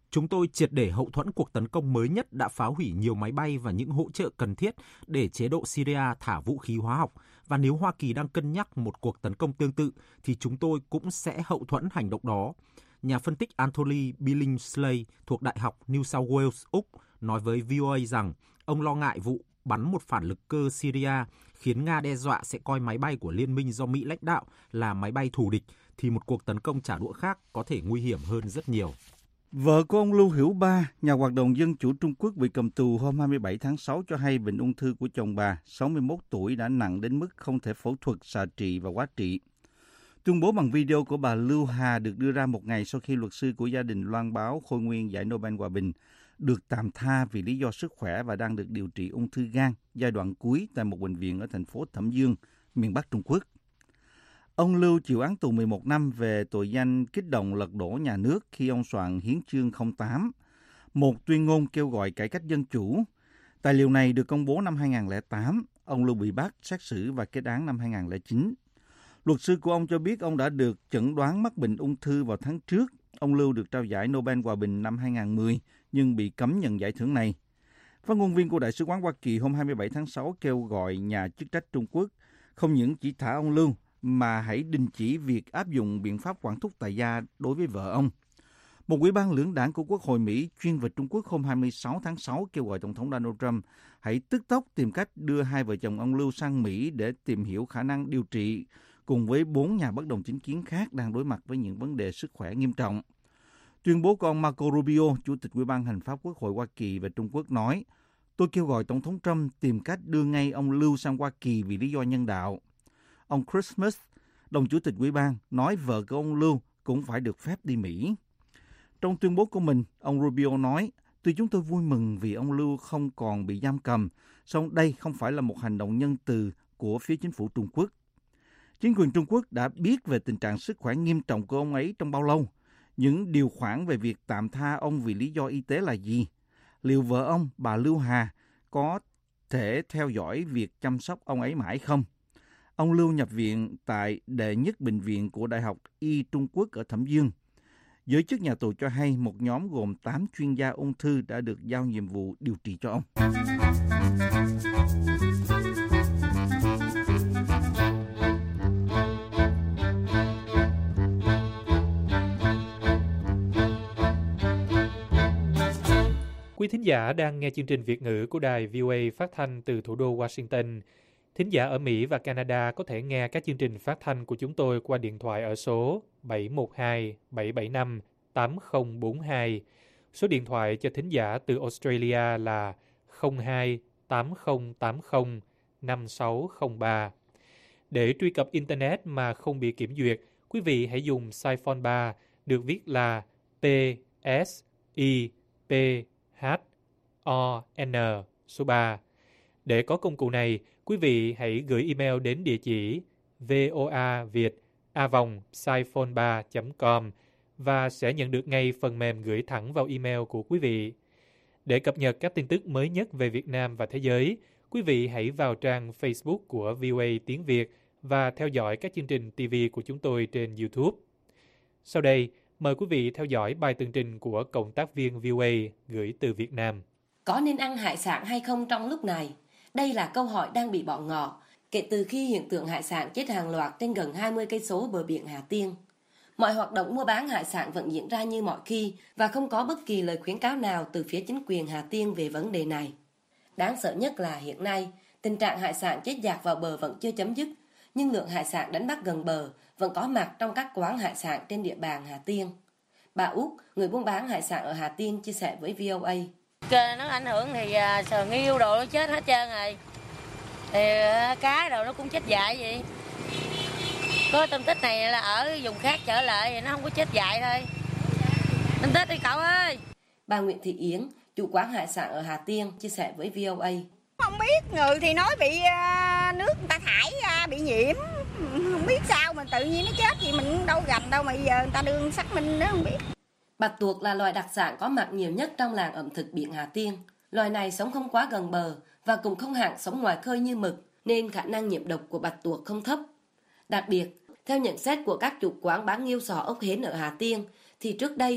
Chúng tôi triệt để hậu thuẫn cuộc tấn công mới nhất đã phá hủy nhiều máy bay và những hỗ trợ cần thiết để chế độ Syria thả vũ khí hóa học. Và nếu Hoa Kỳ đang cân nhắc một cuộc tấn công tương tự, thì chúng tôi cũng sẽ hậu thuẫn hành động đó. Nhà phân tích Anthony Billingsley thuộc Đại học New South Wales, Úc, nói với VOA rằng ông lo ngại vụ bắn một phản lực cơ Syria khiến Nga đe dọa sẽ coi máy bay của liên minh do Mỹ lãnh đạo là máy bay thù địch, thì một cuộc tấn công trả đũa khác có thể nguy hiểm hơn rất nhiều. Vợ của ông Lưu Hiểu Ba, nhà hoạt động dân chủ Trung Quốc bị cầm tù hôm 27 tháng 6 cho hay bệnh ung thư của chồng bà, 61 tuổi, đã nặng đến mức không thể phẫu thuật, xạ trị và hóa trị. Tuyên bố bằng video của bà Lưu Hà được đưa ra một ngày sau khi luật sư của gia đình loan báo Khôi nguyên giải Nobel Hòa bình được tạm tha vì lý do sức khỏe và đang được điều trị ung thư gan giai đoạn cuối tại một bệnh viện ở thành phố Thẩm Dương, miền Bắc Trung Quốc. Ông Lưu chịu án tù 11 năm về tội danh kích động lật đổ nhà nước khi ông soạn Hiến chương 08, một tuyên ngôn kêu gọi cải cách dân chủ. Tài liệu này được công bố năm 2008, ông Lưu bị bắt, xét xử và kết án năm 2009. Luật sư của ông cho biết ông đã được chẩn đoán mắc bệnh ung thư vào tháng trước. Ông Lưu được trao giải Nobel Hòa bình năm 2010 nhưng bị cấm nhận giải thưởng này. Phát ngôn viên của Đại sứ quán Hoa Kỳ hôm 27 tháng 6 kêu gọi nhà chức trách Trung Quốc không những chỉ thả ông Lưu mà hãy đình chỉ việc áp dụng biện pháp quản thúc tại gia đối với vợ ông. Một ủy ban lưỡng đảng của Quốc hội Mỹ chuyên về Trung Quốc hôm 26 tháng 6 kêu gọi Tổng thống Donald Trump hãy tức tốc tìm cách đưa hai vợ chồng ông Lưu sang Mỹ để tìm hiểu khả năng điều trị, cùng với 4 nhà bất đồng chính kiến khác đang đối mặt với những vấn đề sức khỏe nghiêm trọng. Tuyên bố của ông Marco Rubio, Chủ tịch Ủy ban Hành pháp Quốc hội Hoa Kỳ về Trung Quốc nói, tôi kêu gọi Tổng thống Trump tìm cách đưa ngay ông Lưu sang Hoa Kỳ vì lý do nhân đạo. Ông Christmas, đồng chủ tịch Ủy ban, nói vợ của ông Lưu cũng phải được phép đi Mỹ. Trong tuyên bố của mình, ông Rubio nói, tuy chúng tôi vui mừng vì ông Lưu không còn bị giam cầm, song đây không phải là một hành động nhân từ của phía chính phủ Trung Quốc. Chính quyền Trung Quốc đã biết về tình trạng sức khỏe nghiêm trọng của ông ấy trong bao lâu? Những điều khoản về việc tạm tha ông vì lý do y tế là gì? Liệu vợ ông, bà Lưu Hà, có thể theo dõi việc chăm sóc ông ấy mãi không? Ông Lưu nhập viện tại đệ nhất bệnh viện của Đại học Y Trung Quốc ở Thẩm Dương. Giới chức nhà tù cho hay một nhóm gồm 8 chuyên gia ung thư đã được giao nhiệm vụ điều trị cho ông. Quý thính giả đang nghe chương trình Việt ngữ của đài VOA phát thanh từ thủ đô Washington. Thính giả ở Mỹ và Canada có thể nghe các chương trình phát thanh của chúng tôi qua điện thoại ở số 712-775-8042. Số điện thoại cho thính giả từ Australia là 02-8080-5603. Để truy cập Internet mà không bị kiểm duyệt, quý vị hãy dùng Siphon 3, được viết là PSIPHON số 3. Để có công cụ này, quý vị hãy gửi email đến địa chỉ voaviet@siphon3.com và sẽ nhận được ngay phần mềm gửi thẳng vào email của quý vị. Để cập nhật các tin tức mới nhất về Việt Nam và thế giới, quý vị hãy vào trang Facebook của VOA Tiếng Việt và theo dõi các chương trình TV của chúng tôi trên YouTube. Sau đây, mời quý vị theo dõi bài tường trình của cộng tác viên VOA gửi từ Việt Nam. Có nên ăn hải sản hay không trong lúc này? Đây là câu hỏi đang bị bỏ ngỏ kể từ khi hiện tượng hải sản chết hàng loạt trên gần 20 cây số bờ biển Hà Tiên. Mọi hoạt động mua bán hải sản vẫn diễn ra như mọi khi và không có bất kỳ lời khuyến cáo nào từ phía chính quyền Hà Tiên về vấn đề này. Đáng sợ nhất là hiện nay, tình trạng hải sản chết dạt vào bờ vẫn chưa chấm dứt, nhưng lượng hải sản đánh bắt gần bờ vẫn có mặt trong các quán hải sản trên địa bàn Hà Tiên. Bà Út, người buôn bán hải sản ở Hà Tiên, chia sẻ với VOA. Nó ảnh hưởng thì sờ nghiêu đồ nó chết hết trơn rồi. Thì cá đồ nó cũng chết dại vậy. Có tôm tích này là ở vùng khác trở lại thì nó không có chết dại thôi. Tôm tích đi cậu ơi. Bà Nguyễn Thị Yến, chủ quán hải sản ở Hà Tiên, chia sẻ với VOA. Không biết, người thì nói bị nước người ta thải ra, bị nhiễm. Không biết sao mà tự nhiên nó chết gì, mình đâu gành đâu mà giờ người ta đương xác minh nữa không biết. Bạch tuộc là loài đặc sản có mặt nhiều nhất trong làng ẩm thực biển Hà Tiên. Loài này sống không quá gần bờ và cũng không hẳn sống ngoài khơi như mực, nên khả năng nhiễm độc của bạch tuộc không thấp. Đặc biệt, theo nhận xét của các chủ quán bán nghêu sò ốc hến ở Hà Tiên, thì trước đây,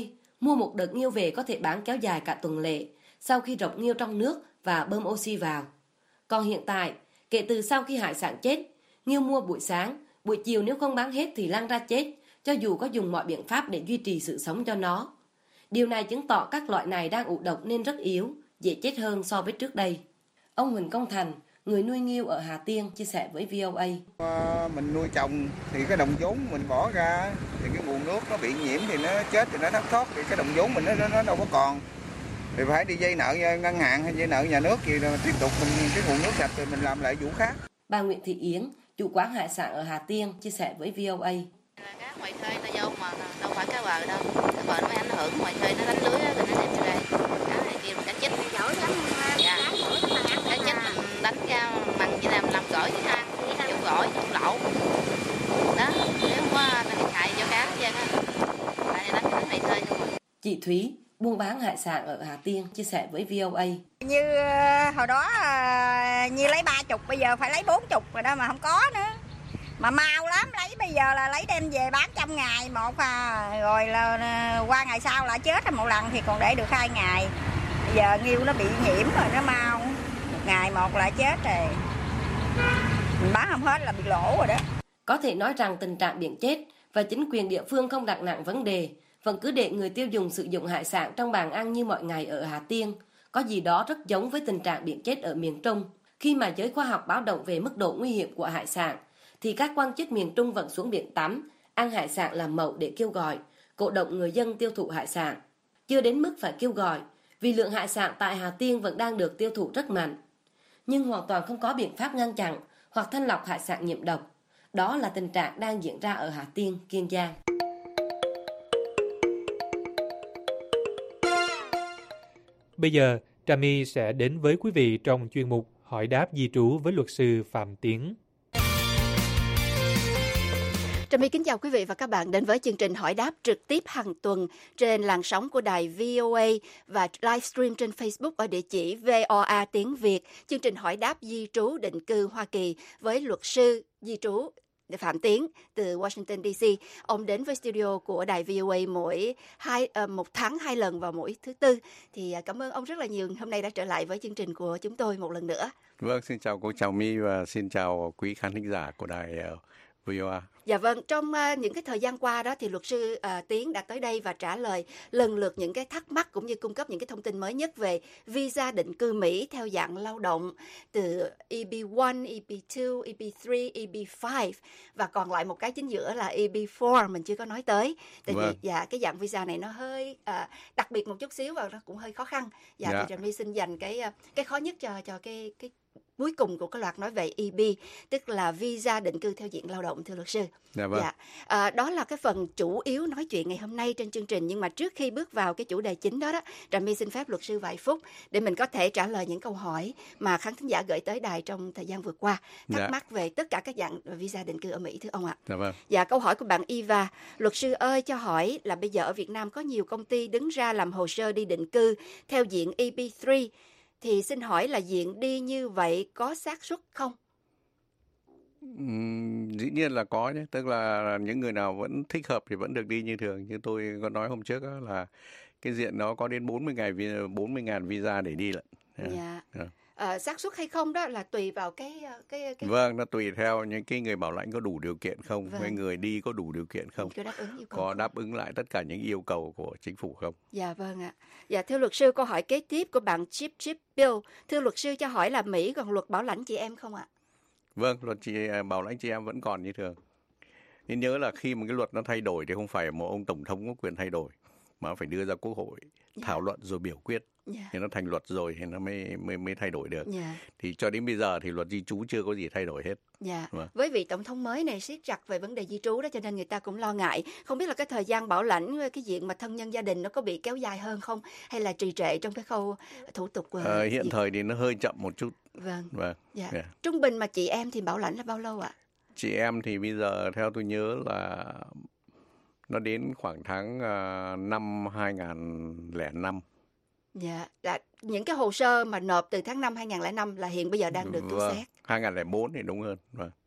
Mua một đợt nghêu về có thể bán kéo dài cả tuần lễ sau khi rọc nghêu trong nước và bơm oxy vào. Còn hiện tại, kể từ sau khi hải sản chết, nghêu mua buổi sáng, buổi chiều nếu không bán hết thì lăn ra chết, cho dù có dùng mọi biện pháp để duy trì sự sống cho nó. Điều này chứng tỏ các loại này đang ủ độc nên rất yếu, dễ chết hơn so với trước đây. Ông Huỳnh Công Thành, người nuôi nghêu ở Hà Tiên, chia sẻ với VOA. Mình nuôi trồng thì cái đồng vốn mình bỏ ra thì cái nguồn nước nó bị nhiễm thì nó chết thì nó thất thoát thì cái đồng vốn mình nó đâu có còn. Thì phải đi vay nợ ngân hàng hay vay nợ nhà nước gì rồi tiếp tục mình cái nguồn nước sạch thì mình làm lại vụ khác. Bà Nguyễn Thị Yến, chủ quán hải sản ở Hà Tiên, chia sẻ với VOA. Cá ngoài khơi nó vô mà đâu phải cá bờ đâu. Cá bờ nó mới ảnh hưởng, ngoài khơi nó đánh lưới rồi nó đem ra đây. Cá này kia cá chích. Giỏi lắm. Dạ. Cá chích mình đánh ra bằng như là mình làm gỏi chứ ha. Dùng gỏi, dùng lẩu. Đó, nếu không có thiệt hại cho cá hết trơn á. Tại này đánh ngoài khơi thôi. Chị Thúy, buôn bán hải sản ở Hà Tiên, chia sẻ với VOA. Như hồi đó như lấy 30, bây giờ phải lấy 40 rồi đó mà không có nữa. Mà mau lắm, lấy bây giờ là lấy đem về bán trong ngày một rồi là qua ngày sau là chết một lần thì còn để được 2 ngày. Bây giờ nghêu nó bị nhiễm rồi nó mau, 1 ngày một là chết rồi. Mình bán không hết là bị lỗ rồi đó. Có thể nói rằng tình trạng biển chết và chính quyền địa phương không đặt nặng vấn đề, vẫn cứ để người tiêu dùng sử dụng hải sản trong bàn ăn như mọi ngày ở Hà Tiên, có gì đó rất giống với tình trạng biển chết ở miền Trung. Khi mà giới khoa học báo động về mức độ nguy hiểm của hải sản, thì các quan chức miền Trung vẫn xuống biển tắm, ăn hải sản làm mậu để kêu gọi, cổ động người dân tiêu thụ hải sản. Chưa đến mức phải kêu gọi, vì lượng hải sản tại Hà Tiên vẫn đang được tiêu thụ rất mạnh. Nhưng hoàn toàn không có biện pháp ngăn chặn hoặc thanh lọc hải sản nhiễm độc. Đó là tình trạng đang diễn ra ở Hà Tiên, Kiên Giang. Bây giờ, Trà My sẽ đến với quý vị trong chuyên mục Hỏi đáp di trú với luật sư Phạm Tiến. Trà My kính chào quý vị và các bạn đến với chương trình hỏi đáp trực tiếp hàng tuần trên làn sóng của đài VOA và livestream trên Facebook ở địa chỉ VOA tiếng Việt. Chương trình hỏi đáp di trú định cư Hoa Kỳ với luật sư di trú Phạm Tiến từ Washington DC. Ông đến với studio của đài VOA một tháng 2 lần vào mỗi thứ Tư. Thì cảm ơn ông rất là nhiều hôm nay đã trở lại với chương trình của chúng tôi một lần nữa. Vâng, xin chào cô Trà My và xin chào quý khán thính giả của đài VOA. Dạ vâng, trong những cái thời gian qua đó thì luật sư Tiến đã tới đây và trả lời lần lượt những cái thắc mắc cũng như cung cấp những cái thông tin mới nhất về visa định cư Mỹ theo dạng lao động từ EB1, EB2, EB3, EB5 và còn lại một cái chính giữa là EB4 mình chưa có nói tới. Tại vì dạ cái dạng visa này nó hơi đặc biệt một chút xíu và nó cũng hơi khó khăn. Dạ thì Trà My xin dành cái khó nhất cho cái cuối cùng của cái loạt nói về EB, tức là visa định cư theo diện lao động, thưa luật sư. Dạ vâng. Đó là cái phần chủ yếu nói chuyện ngày hôm nay trên chương trình, nhưng mà trước khi bước vào cái chủ đề chính đó, Trà My xin phép luật sư vài phút để mình có thể trả lời những câu hỏi mà khán thính giả gửi tới đài trong thời gian vừa qua, thắc mắc về tất cả các dạng visa định cư ở Mỹ, thưa ông ạ. Dạ vâng. Dạ, câu hỏi của bạn Eva, luật sư ơi cho hỏi là bây giờ ở Việt Nam có nhiều công ty đứng ra làm hồ sơ đi định cư theo diện EB3, thì xin hỏi là diện đi như vậy có xác suất không? Dĩ nhiên là có nhé, tức là những người nào vẫn thích hợp thì vẫn được đi như thường. Như tôi có nói hôm trước đó, là cái diện nó có đến 40.000 visa để đi lận. Xác suất hay không đó là tùy vào cái... Vâng, nó tùy theo những cái người bảo lãnh có đủ điều kiện không, với người đi có đủ điều kiện không, có đáp ứng lại tất cả những yêu cầu của chính phủ không. Dạ vâng ạ. Dạ thưa luật sư, câu hỏi kế tiếp của bạn Chip Bill, thưa luật sư cho hỏi là Mỹ còn luật bảo lãnh chị em không ạ? Vâng, luật bảo lãnh chị em vẫn còn như thường. Nhưng nhớ là khi mà cái luật nó thay đổi thì không phải một ông tổng thống có quyền thay đổi, mà phải đưa ra quốc hội thảo luận rồi biểu quyết. Thì nó thành luật rồi thì nó mới thay đổi được. Thì cho đến bây giờ thì luật di trú chưa có gì thay đổi hết. Với vị tổng thống mới này siết chặt về vấn đề di trú đó, cho nên người ta cũng lo ngại. Không biết là cái thời gian bảo lãnh cái diện mà thân nhân gia đình nó có bị kéo dài hơn không, hay là trì trệ trong cái khâu thủ tục? Hiện thời thì nó hơi chậm một chút. Trung bình mà chị em thì bảo lãnh là bao lâu ạ? Chị em thì bây giờ theo tôi nhớ là nó đến khoảng tháng năm 2005. Những cái hồ sơ mà nộp từ tháng 5 2005 là hiện bây giờ đang được cứu xét. 2004 thì đúng hơn.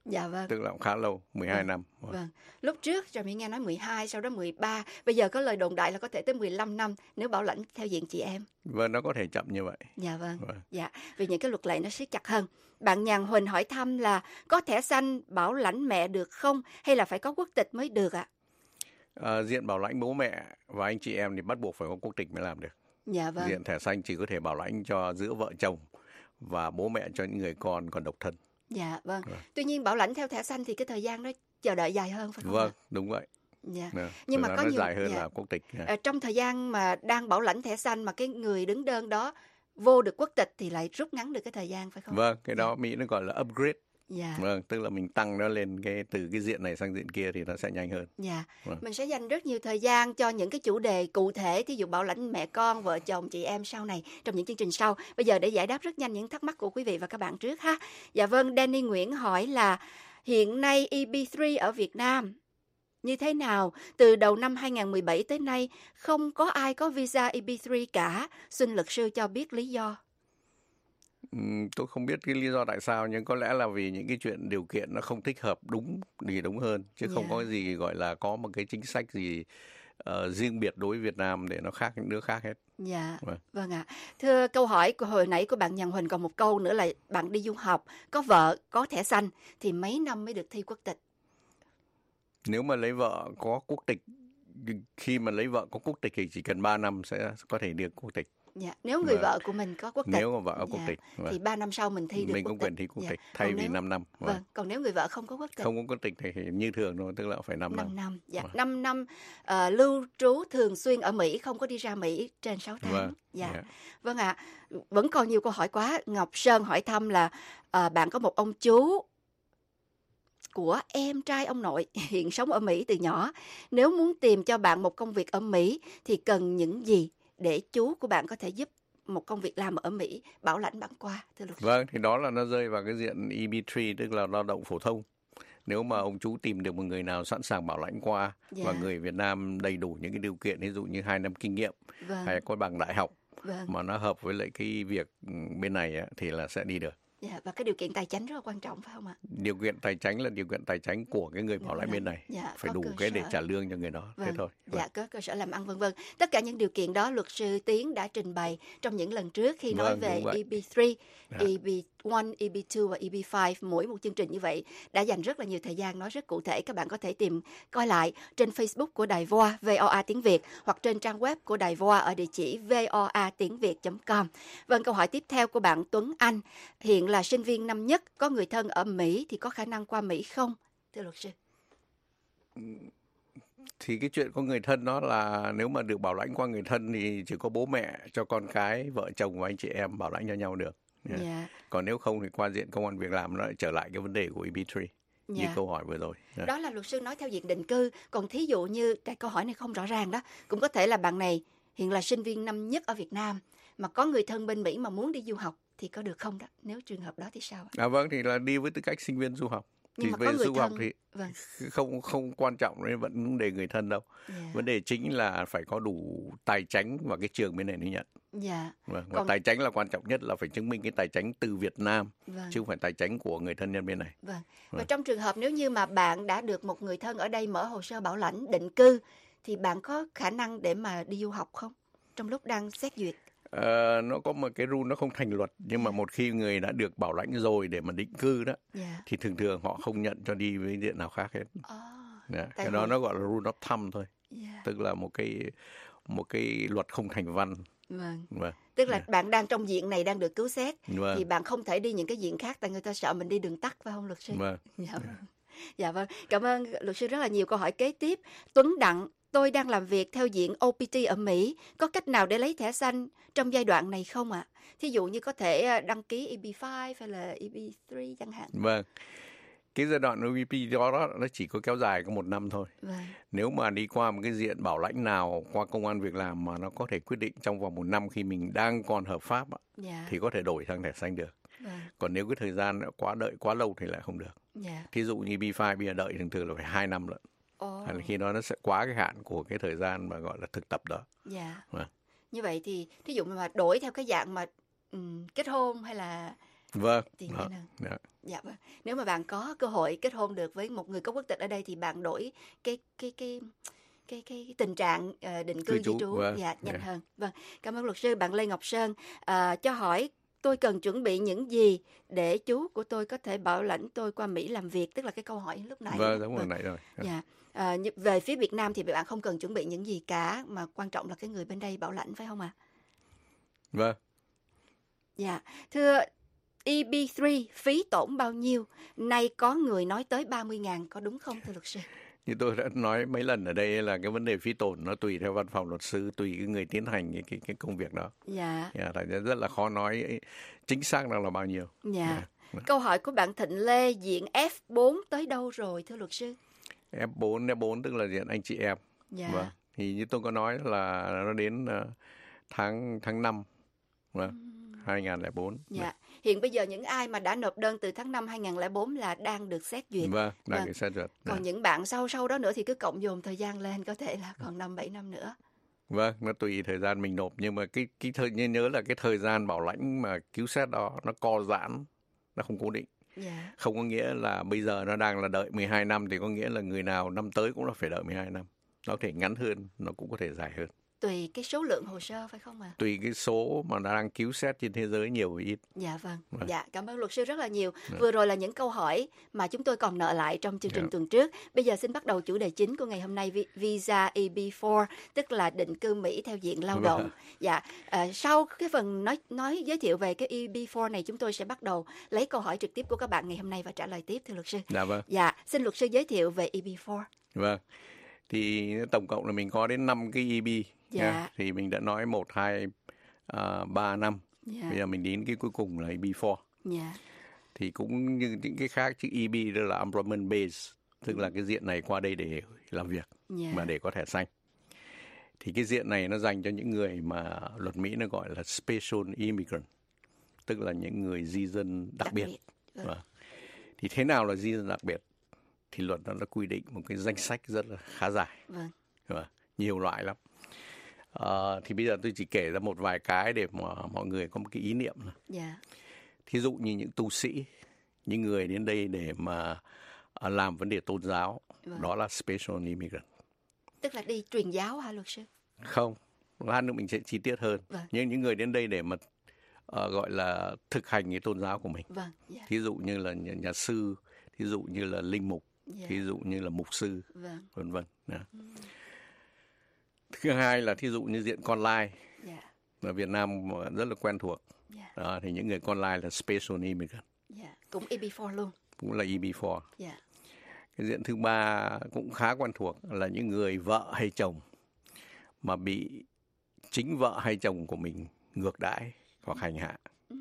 Dạ vâng. Tức là cũng khá lâu, 12 năm. Vâng. Lúc trước rồi mình nghe nói 12, sau đó 13, bây giờ có lời đồn đại là có thể tới 15 năm nếu bảo lãnh theo diện chị em. Vâng, nó có thể chậm như vậy. Dạ vâng. Dạ, vì những cái luật lệ nó siết chặt hơn. Bạn Nhàn Huỳnh hỏi thăm là có thẻ xanh bảo lãnh mẹ được không, hay là phải có quốc tịch mới được ạ? Diện bảo lãnh bố mẹ và anh chị em thì bắt buộc phải có quốc tịch mới làm được. Dạ vâng. Diện thẻ xanh chỉ có thể bảo lãnh cho giữa vợ chồng và bố mẹ cho những người con còn độc thân. Dạ vâng. Tuy nhiên bảo lãnh theo thẻ xanh thì cái thời gian nó chờ đợi dài hơn phải không? Vâng, đúng vậy. Dạ. Nhưng mà có nhiều dài hơn là quốc tịch. Trong thời gian mà đang bảo lãnh thẻ xanh mà cái người đứng đơn đó vô được quốc tịch thì lại rút ngắn được cái thời gian phải không? Vâng, cái đó Mỹ nó gọi là upgrade. Dạ. Vâng, tức là mình tăng nó lên từ cái diện này sang diện kia thì nó sẽ nhanh hơn. Dạ. Vâng. Mình sẽ dành rất nhiều thời gian cho những cái chủ đề cụ thể, thí dụ bảo lãnh mẹ con, vợ chồng, chị em sau này trong những chương trình sau. Bây giờ để giải đáp rất nhanh những thắc mắc của quý vị và các bạn trước ha. Dạ vâng, Danny Nguyễn hỏi là hiện nay EB3 ở Việt Nam như thế nào? Từ đầu năm 2017 tới nay không có ai có visa EB3 cả. Xin luật sư cho biết lý do. Tôi không biết cái lý do tại sao, nhưng có lẽ là vì những cái chuyện điều kiện nó không thích hợp đúng hơn, chứ không có gì gọi là có một cái chính sách gì riêng biệt đối với Việt Nam để nó khác những nước khác hết. Dạ, vâng ạ. Thưa, câu hỏi của hồi nãy của bạn Nhàn Huỳnh còn một câu nữa là bạn đi du học, có vợ, có thẻ xanh thì mấy năm mới được thi quốc tịch? Nếu mà lấy vợ có quốc tịch, khi mà lấy vợ có quốc tịch thì chỉ cần 3 năm sẽ có thể được quốc tịch. Dạ. Nếu người vợ của mình có quốc tịch, nếu mà vợ có quốc tịch thì 3 năm sau mình thi được mình quốc có quyền thi quốc tịch thay vì 5 năm. Vâng. Còn nếu người vợ không có quốc tịch, không có quốc tịch thì như thường thôi, tức là phải 5 năm. 5 năm. Dạ. 5 năm lưu trú thường xuyên ở Mỹ, không có đi ra Mỹ trên 6 tháng. Dạ. Vâng ạ. Vẫn còn nhiều câu hỏi quá. Ngọc Sơn hỏi thăm là bạn có một ông chú của em trai ông nội hiện sống ở Mỹ từ nhỏ. Nếu muốn tìm cho bạn một công việc ở Mỹ thì cần những gì để chú của bạn có thể giúp một công việc làm ở Mỹ bảo lãnh bản qua, thưa luật sư? Vâng, thì đó là nó rơi vào cái diện EB3, tức là lao động phổ thông. Nếu mà ông chú tìm được một người nào sẵn sàng bảo lãnh qua và người Việt Nam đầy đủ những cái điều kiện, ví dụ như 2 năm kinh nghiệm hay có bằng đại học mà nó hợp với lại cái việc bên này thì là sẽ đi được. Dạ, và cái điều kiện tài chính rất là quan trọng phải không ạ? Điều kiện tài chính là điều kiện tài chính của cái người bảo lãnh bên này. Phải đủ cái để trả lương cho người đó. Thế thôi. Dạ, có cơ sở làm ăn vân vân. Tất cả những điều kiện đó luật sư Tiến đã trình bày trong những lần trước khi nói về EB3, EB1, EB2 và EB5. Mỗi một chương trình như vậy đã dành rất là nhiều thời gian nói rất cụ thể. Các bạn có thể tìm coi lại trên Facebook của Đài VOA, VOA tiếng Việt, hoặc trên trang web của Đài VOA ở địa chỉ voatiengviet.com. Vâng, câu hỏi tiếp theo của bạn Tuấn Anh. Hiện là sinh viên năm nhất, có người thân ở Mỹ thì có khả năng qua Mỹ không, thưa luật sư? Thì cái chuyện có người thân đó là nếu mà được bảo lãnh qua người thân thì chỉ có bố mẹ cho con cái, vợ chồng và anh chị em bảo lãnh cho nhau được. Còn nếu không thì qua diện công an việc làm nó lại trở lại cái vấn đề của EB3 như câu hỏi vừa rồi. Đó là luật sư nói theo diện định cư. Còn thí dụ như cái câu hỏi này không rõ ràng đó, cũng có thể là bạn này hiện là sinh viên năm nhất ở Việt Nam mà có người thân bên Mỹ mà muốn đi du học thì có được không đó? Nếu trường hợp đó thì sao? Vâng, thì là đi với tư cách sinh viên du học. Nhưng thì mà về du học thì không quan trọng nên vẫn vấn đề người thân đâu. Vấn đề chính là phải có đủ tài chánh và cái trường bên này nó nhận. Và tài chánh là quan trọng nhất, là phải chứng minh cái tài chánh từ Việt Nam chứ không phải tài chánh của người thân nhân bên này. Và trong trường hợp nếu như mà bạn đã được một người thân ở đây mở hồ sơ bảo lãnh định cư thì bạn có khả năng để mà đi du học không trong lúc đang xét duyệt? Nó có một cái rule nó không thành luật, nhưng mà một khi người đã được bảo lãnh rồi để mà định cư đó thì thường thường họ không nhận cho đi với diện nào khác hết. Cái đó nó gọi là rule of thumb thôi. Tức là một cái luật không thành văn. Tức là bạn đang trong diện này đang được cứu xét thì bạn không thể đi những cái diện khác tại người ta sợ mình đi đường tắt, phải không luật sư? Dạ vâng. Cảm ơn luật sư rất là nhiều. Câu hỏi kế tiếp, Tuấn Đặng: tôi đang làm việc theo diện OPT ở Mỹ, có cách nào để lấy thẻ xanh trong giai đoạn này không ạ? Thí dụ như có thể đăng ký EB5 hay là EB3 chẳng hạn. Vâng. Cái giai đoạn OPT đó nó chỉ có kéo dài có 1 năm thôi. Nếu mà đi qua một cái diện bảo lãnh nào qua công an việc làm mà nó có thể quyết định trong vòng 1 năm khi mình đang còn hợp pháp thì có thể đổi sang thẻ xanh được. Còn nếu cái thời gian đợi quá lâu thì lại không được. Thí dụ như EB5 bây giờ đợi thường là phải 2 năm lận. Hay là khi đó nó sẽ quá cái hạn của cái thời gian mà gọi là thực tập đó. Như vậy thì thí dụ mà đổi theo cái dạng mà kết hôn hay là Vâng. Tiền nhân thân. Dạ vâng. Nếu mà bạn có cơ hội kết hôn được với một người có quốc tịch ở đây thì bạn đổi cái tình trạng định cư di trú nhanh hơn. Vâng, cảm ơn luật sư. Bạn Lê Ngọc Sơn cho hỏi tôi cần chuẩn bị những gì để chú của tôi có thể bảo lãnh tôi qua Mỹ làm việc, tức là cái câu hỏi lúc nãy. Vâng, đúng rồi nãy rồi. Dạ. Về phía Việt Nam thì bạn không cần chuẩn bị những gì cả, mà quan trọng là cái người bên đây bảo lãnh, phải không ạ? Vâng. Dạ. Thưa EB3 phí tổn bao nhiêu? Nay có người nói tới 30.000, có đúng không thưa luật sư? Như tôi đã nói mấy lần ở đây là cái vấn đề phí tổn nó tùy theo văn phòng luật sư, tùy cái người tiến hành cái công việc đó. Dạ. Rất là khó nói chính xác là bao nhiêu. Dạ. Câu hỏi của bạn Thịnh Lê, diện F4 tới đâu rồi thưa luật sư? F4 tức là diện anh chị em. Dạ. Vâng. Thì như tôi có nói là nó đến tháng 5 2004. Dạ. Hiện bây giờ những ai mà đã nộp đơn từ tháng 5 2004 là đang được xét duyệt. Vâng, đang được xét duyệt. Còn những bạn sau đó nữa thì cứ cộng dồn thời gian lên, có thể là còn 5-7 năm nữa. Vâng, nó tùy thời gian mình nộp, nhưng mà nhớ là cái thời gian bảo lãnh mà cứu xét đó nó co giãn, nó không cố định. Yeah. Không có nghĩa là bây giờ nó đang là đợi 12 năm thì có nghĩa là người nào năm tới cũng là phải đợi 12 năm. Nó có thể ngắn hơn, nó cũng có thể dài hơn. Tùy cái số lượng hồ sơ phải không ạ? Tùy cái số mà nó đang cứu xét trên thế giới nhiều hay ít. Dạ vâng. Dạ, cảm ơn luật sư rất là nhiều. Vừa rồi là những câu hỏi mà chúng tôi còn nợ lại trong chương trình tuần trước. Bây giờ xin bắt đầu chủ đề chính của ngày hôm nay, visa EB4, tức là định cư Mỹ theo diện lao động. Dạ, sau cái phần nói giới thiệu về cái EB4 này, chúng tôi sẽ bắt đầu lấy câu hỏi trực tiếp của các bạn ngày hôm nay và trả lời tiếp thưa luật sư. Dạ vâng. Dạ, xin luật sư giới thiệu về EB4. Vâng. Thì tổng cộng là mình có đến 5 cái EB. Dạ. Thì mình đã nói 1, 2, 3 năm. Dạ. Bây giờ mình đến cái cuối cùng là EB4. Dạ. Thì cũng như những cái khác, chữ EB đó là employment base, tức là cái diện này qua đây để làm việc, mà để có thẻ xanh. Thì cái diện này nó dành cho những người mà luật Mỹ nó gọi là special immigrant, tức là những người di dân đặc biệt. Thì thế nào là di dân đặc biệt? Thì luật nó đã quy định một cái danh sách rất là khá dài. Nhiều loại lắm. Thì bây giờ tôi chỉ kể ra một vài cái để mà mọi người có một cái ý niệm. Thí dụ như những tu sĩ, những người đến đây để mà làm vấn đề tôn giáo, đó là special immigrant. Tức là đi truyền giáo hả luật sư? Không, lát nữa mình sẽ chi tiết hơn. Nhưng những người đến đây để mà gọi là thực hành cái tôn giáo của mình. Thí dụ như là nhà sư, thí dụ như là linh mục, thí dụ như là mục sư, vân vân. Thứ hai là thí dụ như diện con lai, ở Việt Nam rất là quen thuộc. Đó, thì những người con lai là special immigrant. Cũng EB4 luôn. Cũng là EB4. Cái diện thứ ba cũng khá quen thuộc là những người vợ hay chồng mà bị chính vợ hay chồng của mình ngược đãi hoặc hành hạ.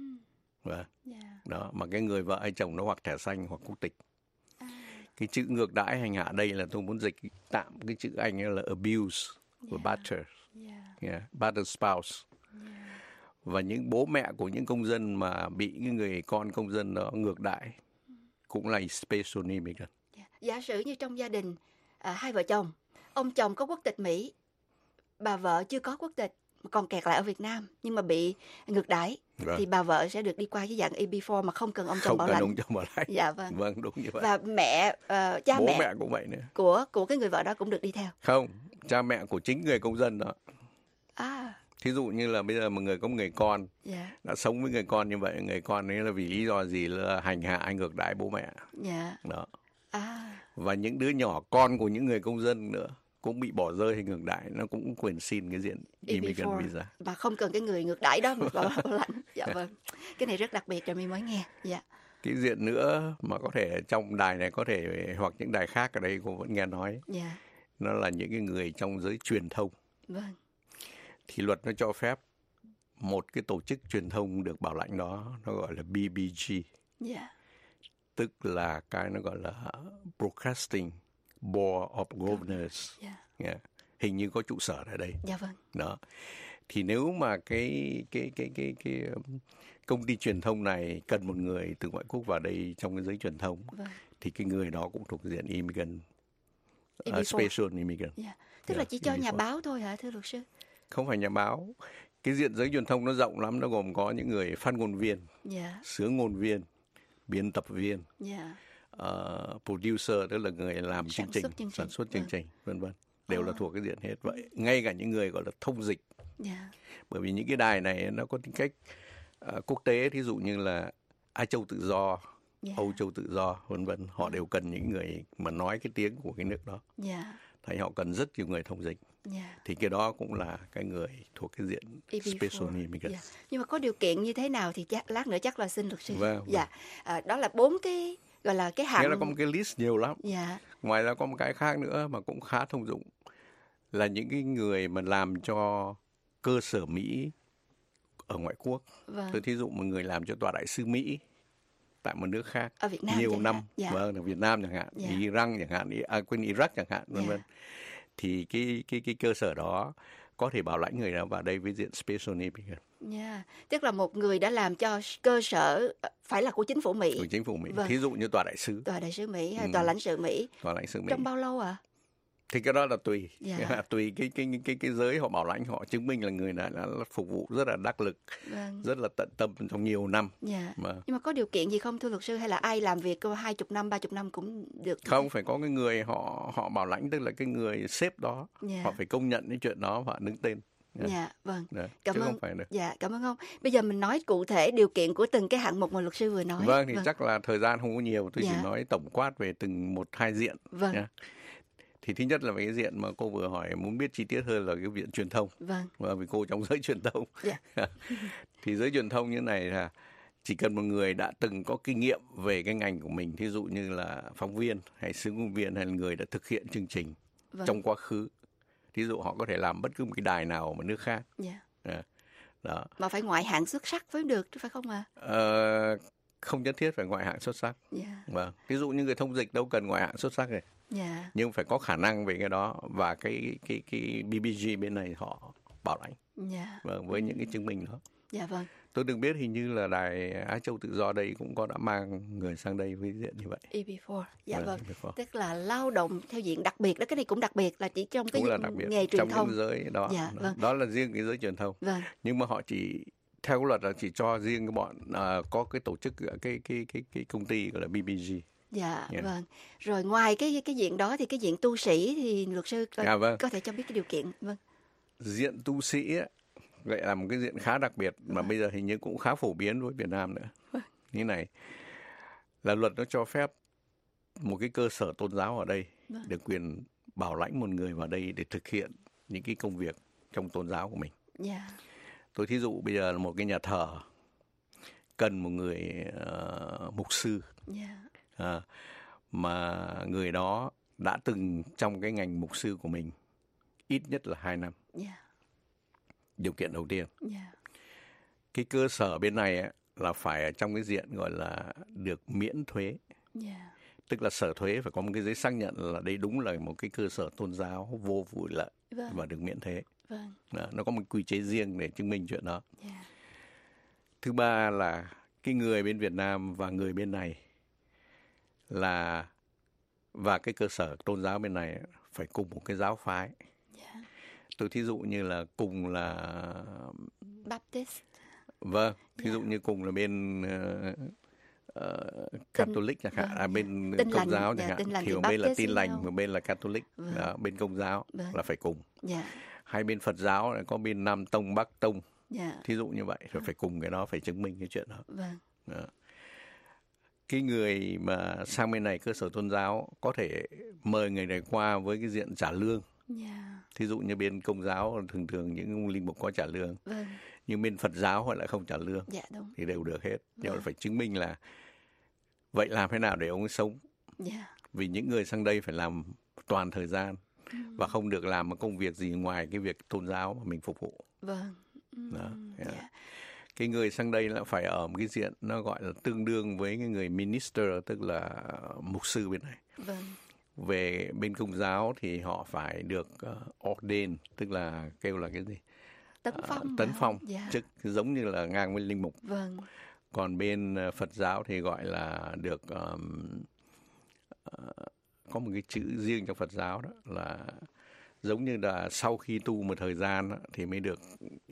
Đó, mà cái người vợ hay chồng nó hoặc thẻ xanh hoặc quốc tịch. Cái chữ ngược đãi hành hạ đây là tôi muốn dịch tạm cái chữ Anh là abuse và batter. Batter spouse. Và những bố mẹ của những công dân mà bị những người con công dân đó ngược đãi cũng là special immigrant. Giả sử như trong gia đình hai vợ chồng, ông chồng có quốc tịch Mỹ, bà vợ chưa có quốc tịch, còn kẹt lại ở Việt Nam nhưng mà bị ngược đãi, thì bà vợ sẽ được đi qua cái dạng EB4 mà không cần ông chồng bảo lãnh. Không cần ông chồng bảo lãnh. Dạ vâng. Vâng, đúng như vậy. Và mẹ, cha bố mẹ cũng vậy nữa. Của cái người vợ đó cũng được đi theo. Không, cha mẹ của chính người công dân đó. Thí dụ như là bây giờ một người có một người con đã sống với người con như vậy, người con ấy là vì lý do gì là hành hạ ngược đãi bố mẹ. Đó. Và những đứa nhỏ con của những người công dân nữa cũng bị bỏ rơi hay ngược đãi, nó cũng quyền xin cái diện immigrant visa. Và không cần cái người ngược đãi đó mà bảo lãnh. Dạ vâng. Cái này rất đặc biệt rồi mình mới nghe. Cái diện nữa mà có thể trong đài này có thể hoặc những đài khác ở đây cũng vẫn nghe nói. Nó là những cái người trong giới truyền thông. Thì luật nó cho phép một cái tổ chức truyền thông được bảo lãnh đó, nó gọi là BBG. Tức là cái nó gọi là Broadcasting Board of Governors. Hình như có trụ sở ở đây. Đó. Thì nếu mà cái công ty truyền thông này cần một người từ ngoại quốc vào đây trong cái giới truyền thông, thì cái người đó cũng thuộc diện immigrant, special immigrant. Tức là chỉ cho nhà báo thôi hả thưa luật sư? Không phải nhà báo. cái diện giới truyền thông nó rộng lắm, nó gồm có những người phát ngôn viên, xướng ngôn viên, biên tập viên, producer, tức là người làm chương trình, sản xuất chương trình, vân vân, đều là thuộc cái diện hết. Vậy ngay cả những người gọi là thông dịch, bởi vì những cái đài này nó có tính cách quốc tế, thí dụ như là Á Châu Tự Do, Âu Châu Tự Do, vân vân, họ đều cần những người mà nói cái tiếng của cái nước đó. Thì họ cần rất nhiều người thông dịch. Thì cái đó cũng là cái người thuộc cái diện Special Immigrant. Nhưng mà có điều kiện như thế nào thì lát nữa chắc là xin luật sư. Đó là 4 cái gọi là cái hạng. Nghĩa là có một cái list nhiều lắm. Ngoài ra có một cái khác nữa mà cũng khá thông dụng, là những cái người mà làm cho cơ sở Mỹ ở ngoại quốc. Tôi thí dụ một người làm cho tòa đại sứ Mỹ tại một nước khác ở Việt Nam nhiều năm, ở Việt Nam chẳng hạn, Iran chẳng hạn, Iraq chẳng hạn, vân vân. Thì cái cơ sở đó có thể bảo lãnh người đó vào đây với diện Special Immigrant. Tức là một người đã làm cho cơ sở phải là của chính phủ Mỹ. Của chính phủ Mỹ. Thí dụ như tòa đại sứ. Tòa đại sứ Mỹ hay tòa lãnh sự Mỹ. Tòa lãnh sự Mỹ. Trong bao lâu ạ? Thì cái đó là tùy. Tùy cái giới họ bảo lãnh, họ chứng minh là người này là phục vụ rất là đắc lực, rất là tận tâm trong nhiều năm. Nhưng mà có điều kiện gì không thưa luật sư, hay là ai làm việc 20 năm, 30 năm cũng được? Không, phải có cái người họ bảo lãnh, tức là cái người sếp đó, họ phải công nhận cái chuyện đó và đứng tên. Cảm ơn. Cảm ơn ông. Bây giờ mình nói cụ thể điều kiện của từng cái hạng mục mà luật sư vừa nói. Thì chắc là thời gian không có nhiều, tôi chỉ nói tổng quát về từng 1-2 diện. Thì thứ nhất là về cái diện mà cô vừa hỏi muốn biết chi tiết hơn là cái viện truyền thông. Vì cô trong giới truyền thông. Thì giới truyền thông như này là chỉ cần một người đã từng có kinh nghiệm về cái ngành của mình, thí dụ như là phóng viên hay xướng ngôn viên hay là người đã thực hiện chương trình trong quá khứ. Thí dụ họ có thể làm bất cứ một cái đài nào ở một nước khác. Đó. Mà phải ngoại hạng xuất sắc mới được, phải không ạ? Không nhất thiết phải ngoại hạng xuất sắc. Ví dụ như người thông dịch đâu cần ngoại hạng xuất sắc này. Nhưng phải có khả năng về cái đó, và cái BBG bên này họ bảo lãnh với những cái chứng minh đó. Tôi được biết hình như là đài Á Châu Tự Do đây cũng có đã mang người sang đây với diện như vậy. EB4. EB4. Tức là lao động theo diện đặc biệt đó, cái này cũng đặc biệt là chỉ trong cái nghề truyền thông. Trong cái giới đó. Đó là riêng cái giới truyền thông. Nhưng mà họ chỉ theo luật là chỉ cho riêng cái bọn có cái tổ chức cái công ty gọi là BBG. Rồi ngoài cái diện đó thì cái diện tu sĩ thì luật sư có thể cho biết cái điều kiện. Diện tu sĩ ấy, vậy là một cái diện khá đặc biệt mà bây giờ hình như cũng khá phổ biến với Việt Nam nữa. Như này là luật nó cho phép một cái cơ sở tôn giáo ở đây được quyền bảo lãnh một người vào đây để thực hiện những cái công việc trong tôn giáo của mình. Tôi thí dụ bây giờ là một cái nhà thờ cần một người mục sư mà người đó đã từng trong cái ngành mục sư của mình ít nhất là 2 năm. Điều kiện đầu tiên. Cái cơ sở bên này ấy, là phải ở trong cái diện gọi là được miễn thuế. Tức là sở thuế phải có một cái giấy xác nhận là đây đúng là một cái cơ sở tôn giáo vô vụ lợi và được miễn thuế. Nó có một quy chế riêng để chứng minh chuyện đó. Thứ ba là cái người bên Việt Nam và người bên này là và cái cơ sở tôn giáo bên này phải cùng một cái giáo phái. Tôi thí dụ như là cùng là Baptist. Thí dụ như cùng là bên Catholic chẳng hạn, bên Công giáo chẳng hạn, thì bên là Tin Lành, một bên là Catholic, bên Công giáo là phải cùng. Hai bên Phật giáo là có bên Nam Tông, Bắc Tông. Thí dụ như vậy, phải cùng cái đó, phải chứng minh cái chuyện đó. Cái người mà sang bên này cơ sở tôn giáo có thể mời người này qua với cái diện trả lương. Thí dụ như bên Công giáo thường thường những ông linh mục có trả lương. Nhưng bên Phật giáo họ lại không trả lương. Thì đều được hết. Nhưng mà phải chứng minh là vậy làm thế nào để ông ấy sống. Vì những người sang đây phải làm toàn thời gian và không được làm một công việc gì ngoài cái việc tôn giáo mà mình phục vụ. Cái người sang đây là phải ở một cái diện nó gọi là tương đương với cái người minister, tức là mục sư bên này. Về bên Công giáo thì họ phải được ordain, tức là kêu là cái gì? Tấn phong, chức giống như là ngang với linh mục. Còn bên Phật giáo thì gọi là được có một cái chữ riêng trong Phật giáo đó là giống như là sau khi tu một thời gian đó, thì mới được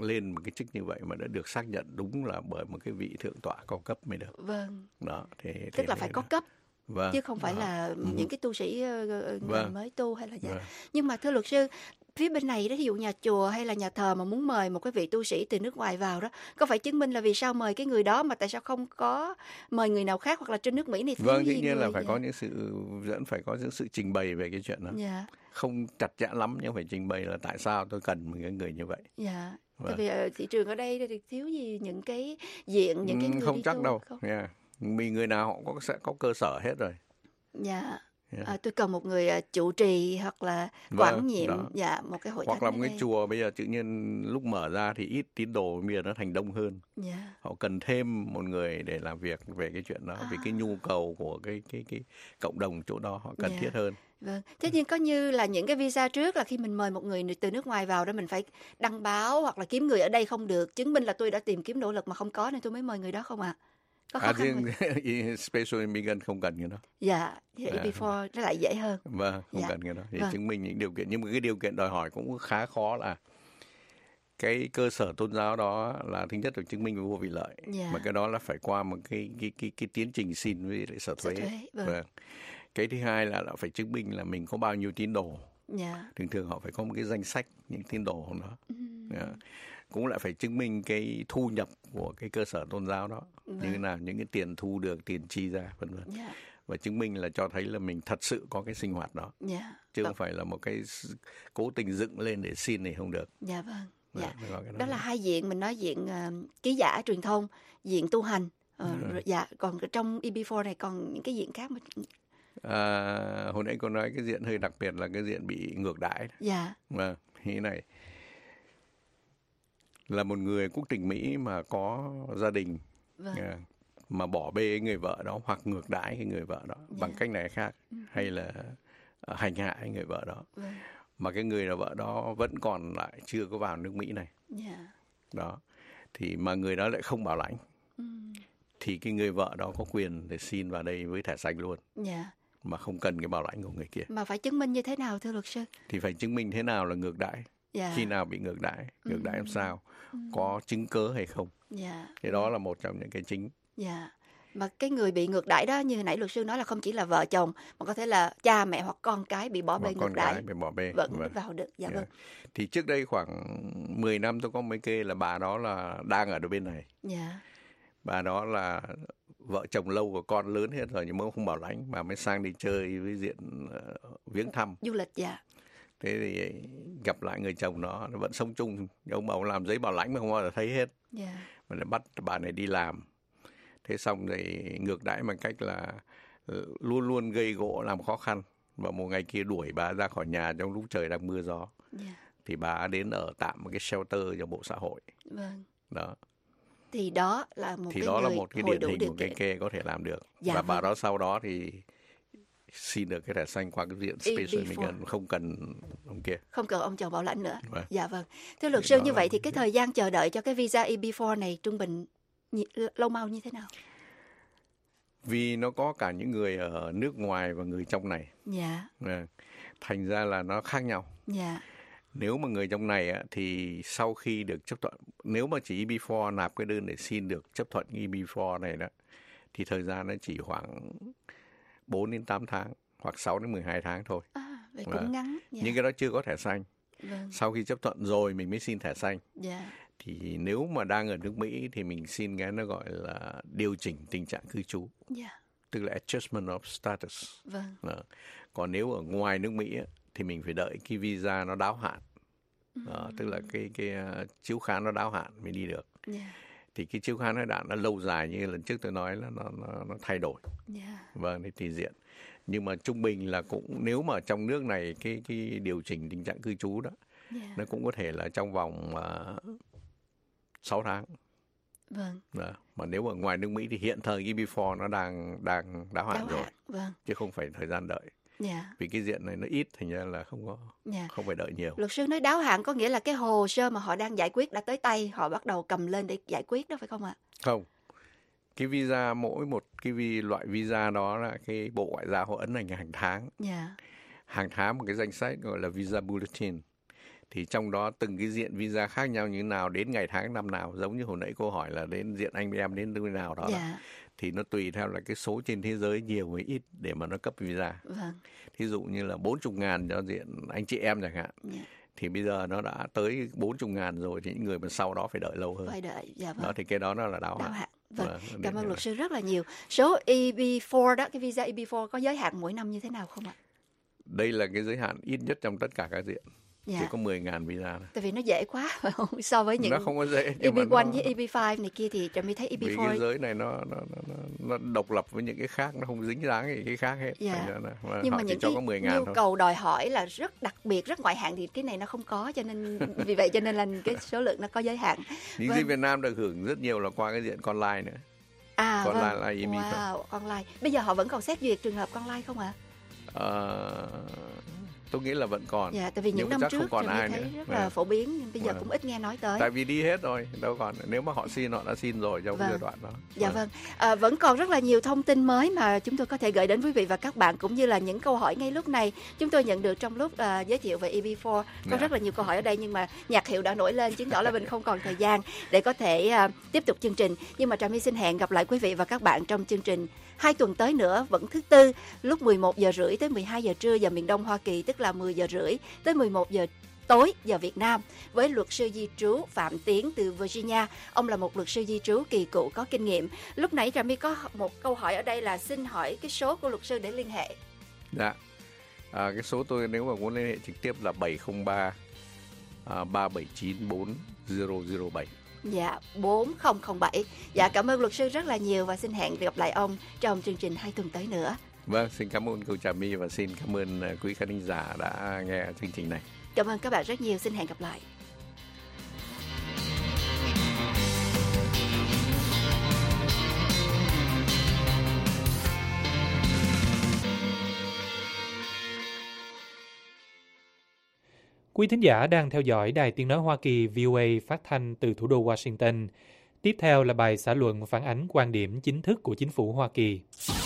lên một cái chức như vậy mà đã được xác nhận đúng là bởi một cái vị thượng tọa cao cấp mới được. Vâng. Đó, tức là phải có cấp. Vâng, chứ không phải là những cái tu sĩ vâng, mới tu hay là gì. vâng. Nhưng mà thưa luật sư, phía bên này đó, ví dụ nhà chùa hay là nhà thờ mà muốn mời một cái vị tu sĩ từ nước ngoài vào đó, có phải chứng minh là vì sao mời cái người đó mà tại sao không có mời người nào khác, hoặc là trên nước Mỹ này? Vâng, dĩ nhiên là phải có những sự vẫn phải có những sự trình bày về cái chuyện đó. Dạ. Không chặt chẽ lắm nhưng phải trình bày là tại sao tôi cần một cái người như vậy. Dạ. Vâng. Tại vì ở thị trường ở đây thì thiếu gì những cái diện, những cái người không đi chắc tu, đâu. không? Yeah. Vì người nào họ sẽ có cơ sở hết rồi. Dạ. Yeah. Tôi cần một người trụ trì hoặc là quản nhiệm, dạ, một cái hội thánh. Hoặc là một cái chùa bây giờ tự nhiên lúc mở ra thì ít tín đồ, bây giờ nó thành đông hơn. Yeah. Họ cần thêm một người để làm việc về cái chuyện đó, vì cái nhu cầu của cái cộng đồng chỗ đó họ cần thiết hơn. Vâng. Thế nhưng có như là những cái visa trước là khi mình mời một người từ nước ngoài vào đó mình phải đăng báo hoặc là kiếm người ở đây không được, chứng minh là tôi đã tìm kiếm nỗ lực mà không có nên tôi mới mời người đó không ạ? Có khó khăn riêng special immigrant không cần cái đó. Dạ, before nó lại dễ hơn. Vâng, không cần cái đó. Thì chứng minh những điều kiện, nhưng mà cái điều kiện đòi hỏi cũng khá khó là cái cơ sở tôn giáo đó là thứ nhất là chứng minh vô vị lợi, mà cái đó là phải qua một cái tiến trình xin với lại sở thuế. Vâng. Cái thứ hai là phải chứng minh là mình có bao nhiêu tín đồ. Thường họ phải có một cái danh sách những tín đồ đó. Cũng lại phải chứng minh cái thu nhập của cái cơ sở tôn giáo đó, như thế nào, những cái tiền thu được, tiền chi ra, vân vân. Và chứng minh là cho thấy là mình thật sự có cái sinh hoạt đó, chứ không phải là một cái cố tình dựng lên để xin thì không được. Dạ vâng. Đó là hai diện, mình nói diện ký giả truyền thông, diện tu hành. Dạ, còn trong EB4 này còn những cái diện khác mà... hồi nãy cô nói cái diện hơi đặc biệt là cái diện bị ngược đãi. Dạ. Vâng, thế này là một người quốc tịch Mỹ mà có gia đình, mà bỏ bê cái người vợ đó hoặc ngược đãi cái người vợ đó bằng cách này khác, hay là hành hạ cái người vợ đó, mà cái người là vợ đó vẫn còn lại chưa có vào nước Mỹ này, đó thì mà người đó lại không bảo lãnh, thì cái người vợ đó có quyền để xin vào đây với thẻ xanh luôn, mà không cần cái bảo lãnh của người kia. Mà phải chứng minh như thế nào thưa luật sư? Thì phải chứng minh thế nào là ngược đãi, khi nào bị ngược đãi làm sao, có chứng cớ hay không. Thì đó là một trong những cái chính. Mà cái người bị ngược đãi đó như hồi nãy luật sư nói là không chỉ là vợ chồng mà có thể là cha mẹ hoặc con cái bị bỏ bê ngược đãi, bị bỏ bê vẫn vào được. Vâng. Thì trước đây khoảng 10 năm tôi có mấy kê là bà đó là đang ở bên này. Bà đó là vợ chồng lâu và con lớn hết rồi nhưng mà không bảo lãnh, mà mới sang đi chơi với diện viếng thăm du lịch. Thế thì gặp lại người chồng nó vẫn sống chung, ông bảo làm giấy bảo lãnh mà không bao giờ thấy hết. Mà lại bắt bà này đi làm. Thế xong rồi ngược đãi bằng cách là luôn luôn gây gổ làm khó khăn. Và một ngày kia đuổi bà ra khỏi nhà trong lúc trời đang mưa gió. Thì bà đến ở tạm một cái shelter cho bộ xã hội. Đó. Thì đó là một cái điển hình một cái kê có thể làm được. Và bà đó sau đó thì xin được cái thẻ xanh qua cái diện special immigrant, không cần ông kia, không cần ông chồng bảo lãnh nữa. Dạ vâng. Thưa luật sư, như vậy thì cái thời gian chờ đợi cho cái visa EB4 này trung bình lâu mau như thế nào? Vì nó có cả những người ở nước ngoài và người trong này. Thành ra là nó khác nhau. Nếu mà người trong này thì sau khi được chấp thuận, nếu mà chỉ EB4 nạp cái đơn để xin được chấp thuận EB4 này đó, thì thời gian nó chỉ khoảng 4 đến 8 tháng hoặc 6 đến 12 tháng thôi. Vậy cũng ngắn. Nhưng cái đó chưa có thẻ xanh. Sau khi chấp thuận rồi mình mới xin thẻ xanh. Thì nếu mà đang ở nước Mỹ thì mình xin cái nó gọi là điều chỉnh tình trạng cư trú. Tức là adjustment of status. Còn nếu ở ngoài nước Mỹ thì mình phải đợi cái visa nó đáo hạn. Tức là cái chiếu khám nó đáo hạn mới đi được. Thì cái chiếu khám nó lâu dài như lần trước tôi nói là nó thay đổi. Vâng, thì tùy diện. Nhưng mà trung bình là cũng nếu mà trong nước này cái điều chỉnh tình trạng cư trú đó, nó cũng có thể là trong vòng 6 tháng. Mà nếu ở ngoài nước Mỹ thì hiện thời EB4 nó đang đáo hạn rồi. Chứ không phải thời gian đợi. Vì cái diện này nó ít, thành ra là không phải đợi nhiều. Luật sư nói đáo hạn có nghĩa là cái hồ sơ mà họ đang giải quyết đã tới tay, họ bắt đầu cầm lên để giải quyết đó phải không ạ? Không. Cái visa, mỗi một cái loại visa đó là cái Bộ Ngoại giao họ ấn hành hàng tháng. Hàng tháng một cái danh sách gọi là visa bulletin. Thì trong đó từng cái diện visa khác nhau như thế nào, đến ngày tháng năm nào, giống như hồi nãy cô hỏi là đến diện anh em đến nơi nào đó. Thì nó tùy theo là cái số trên thế giới nhiều hay ít để mà nó cấp visa. Thí dụ như là 40.000 cho diện anh chị em chẳng hạn. Thì bây giờ nó đã tới 40.000 rồi, thì những người mà sau đó phải đợi lâu hơn. Phải đợi, Đó thì cái đó nó là đáo hạn. Vâng, cảm ơn luật sư rất là nhiều. Số EB4 đó, cái visa EB4 có giới hạn mỗi năm như thế nào không ạ? Đây là cái giới hạn ít nhất trong tất cả các diện. Chỉ có 10.000 visa thôi. Tại vì nó dễ quá so với những nó không có dễ. EB1 với EB5 này kia thì Trà My thấy EB4. Vì cái giới này nó độc lập với những cái khác, nó không dính dáng gì cái khác hết. Nhưng mà những cái nhu cầu đòi hỏi là rất đặc biệt, rất ngoại hạng thì cái này nó không có, cho nên vì vậy cho nên là cái số lượng nó có giới hạn. Những gì Việt Nam được hưởng rất nhiều là qua cái diện con lai nữa. Con lai là EB. Con lai. Bây giờ họ vẫn còn xét duyệt trường hợp con lai không ạ? Tôi nghĩ là vẫn còn. Tại vì những năm trước còn ai thấy nữa. rất là phổ biến, nhưng bây giờ cũng ít nghe nói tới. Tại vì đi hết rồi, đâu còn. Nếu mà họ đã xin rồi trong giai đoạn đó. Vẫn còn rất là nhiều thông tin mới mà chúng tôi có thể gửi đến quý vị và các bạn, cũng như là những câu hỏi ngay lúc này chúng tôi nhận được trong lúc giới thiệu về EB4. Có rất là nhiều câu hỏi ở đây, nhưng mà nhạc hiệu đã nổi lên, chứng tỏ là mình không còn thời gian để có thể tiếp tục chương trình. Nhưng mà Trà My xin hẹn gặp lại quý vị và các bạn trong chương trình 2 tuần tới nữa, vẫn thứ Tư, lúc 11 giờ rưỡi tới 12 giờ trưa giờ miền Đông Hoa Kỳ, tức là 10 giờ rưỡi tới 11 giờ tối giờ Việt Nam, với luật sư di trú Phạm Tiến từ Virginia. Ông là một luật sư di trú kỳ cựu có kinh nghiệm. Lúc nãy Trà My có một câu hỏi ở đây là xin hỏi cái số của luật sư để liên hệ. Cái số tôi nếu mà muốn liên hệ trực tiếp là 703 379 4007. 4007. Cảm ơn luật sư rất là nhiều và xin hẹn gặp lại ông trong chương trình 2 tuần tới nữa. Vâng, xin cảm ơn cô Trà My và xin cảm ơn quý khán thính giả đã nghe chương trình này. Cảm ơn các bạn rất nhiều, xin hẹn gặp lại. Quý thính giả đang theo dõi Đài Tiếng Nói Hoa Kỳ VOA phát thanh từ thủ đô Washington. Tiếp theo là bài xã luận phản ánh quan điểm chính thức của chính phủ Hoa Kỳ.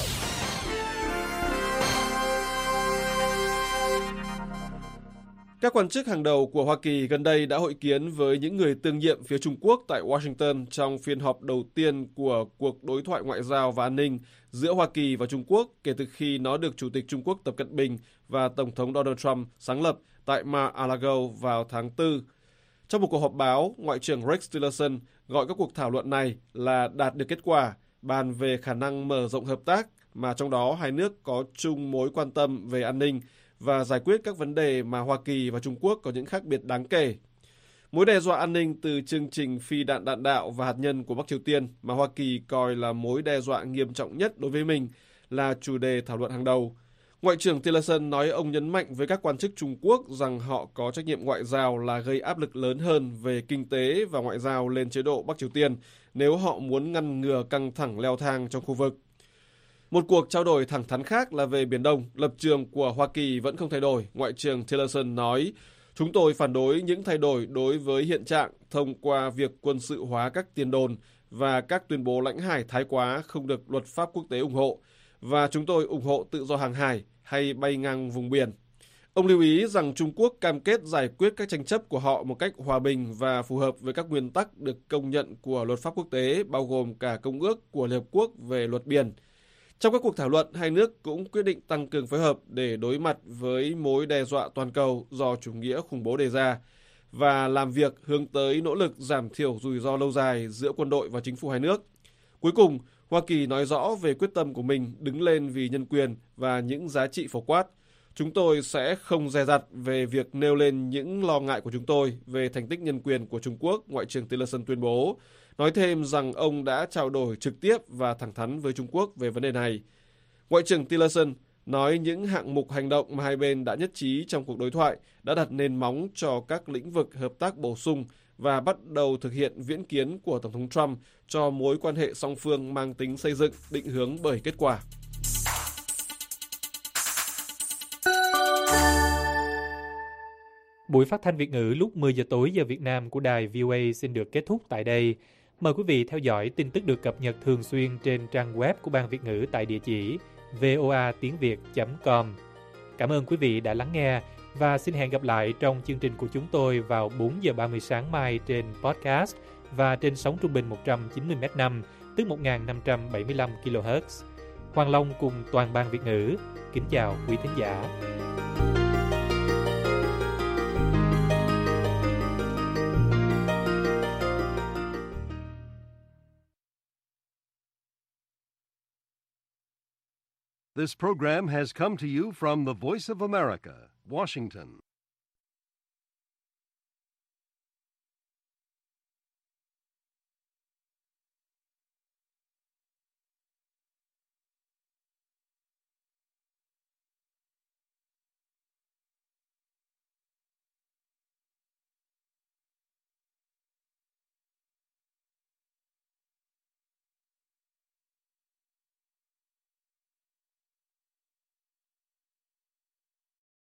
Các quan chức hàng đầu của Hoa Kỳ gần đây đã hội kiến với những người tương nhiệm phía Trung Quốc tại Washington trong phiên họp đầu tiên của cuộc đối thoại ngoại giao và an ninh giữa Hoa Kỳ và Trung Quốc kể từ khi nó được Chủ tịch Trung Quốc Tập Cận Bình và Tổng thống Donald Trump sáng lập tại Mar-a-Lago vào tháng 4. Trong một cuộc họp báo, Ngoại trưởng Rex Tillerson gọi các cuộc thảo luận này là đạt được kết quả, bàn về khả năng mở rộng hợp tác mà trong đó hai nước có chung mối quan tâm về an ninh và giải quyết các vấn đề mà Hoa Kỳ và Trung Quốc có những khác biệt đáng kể. Mối đe dọa an ninh từ chương trình phi đạn đạn đạo và hạt nhân của Bắc Triều Tiên mà Hoa Kỳ coi là mối đe dọa nghiêm trọng nhất đối với mình là chủ đề thảo luận hàng đầu. Ngoại trưởng Tillerson nói ông nhấn mạnh với các quan chức Trung Quốc rằng họ có trách nhiệm ngoại giao là gây áp lực lớn hơn về kinh tế và ngoại giao lên chế độ Bắc Triều Tiên nếu họ muốn ngăn ngừa căng thẳng leo thang trong khu vực. Một cuộc trao đổi thẳng thắn khác là về Biển Đông, lập trường của Hoa Kỳ vẫn không thay đổi. Ngoại trưởng Tillerson nói, chúng tôi phản đối những thay đổi đối với hiện trạng thông qua việc quân sự hóa các tiền đồn và các tuyên bố lãnh hải thái quá không được luật pháp quốc tế ủng hộ, và chúng tôi ủng hộ tự do hàng hải hay bay ngang vùng biển. Ông lưu ý rằng Trung Quốc cam kết giải quyết các tranh chấp của họ một cách hòa bình và phù hợp với các nguyên tắc được công nhận của luật pháp quốc tế, bao gồm cả Công ước của Liên Hợp Quốc về luật biển. Trong các cuộc thảo luận, hai nước cũng quyết định tăng cường phối hợp để đối mặt với mối đe dọa toàn cầu do chủ nghĩa khủng bố đề ra và làm việc hướng tới nỗ lực giảm thiểu rủi ro lâu dài giữa quân đội và chính phủ hai nước. Cuối cùng, Hoa Kỳ nói rõ về quyết tâm của mình đứng lên vì nhân quyền và những giá trị phổ quát. Chúng tôi sẽ không dè dặt về việc nêu lên những lo ngại của chúng tôi về thành tích nhân quyền của Trung Quốc, Ngoại trưởng Tillerson tuyên bố, nói thêm rằng ông đã trao đổi trực tiếp và thẳng thắn với Trung Quốc về vấn đề này. Ngoại trưởng Tillerson nói những hạng mục hành động mà hai bên đã nhất trí trong cuộc đối thoại đã đặt nền móng cho các lĩnh vực hợp tác bổ sung và bắt đầu thực hiện viễn kiến của Tổng thống Trump cho mối quan hệ song phương mang tính xây dựng, định hướng bởi kết quả. Buổi phát thanh Việt ngữ lúc 10 giờ tối giờ Việt Nam của đài VOA xin được kết thúc tại đây. Mời quý vị theo dõi tin tức được cập nhật thường xuyên trên trang web của Ban Việt ngữ tại địa chỉ voatiengviet.com. Cảm ơn quý vị đã lắng nghe Và xin hẹn gặp lại trong chương trình của chúng tôi vào 4 giờ 30 sáng mai trên podcast và trên sóng trung bình 190 m5, tức 1.575 kHz. Hoàng Long cùng toàn ban Việt ngữ kính chào quý thính giả. This program has come to you from the Voice of America, Washington.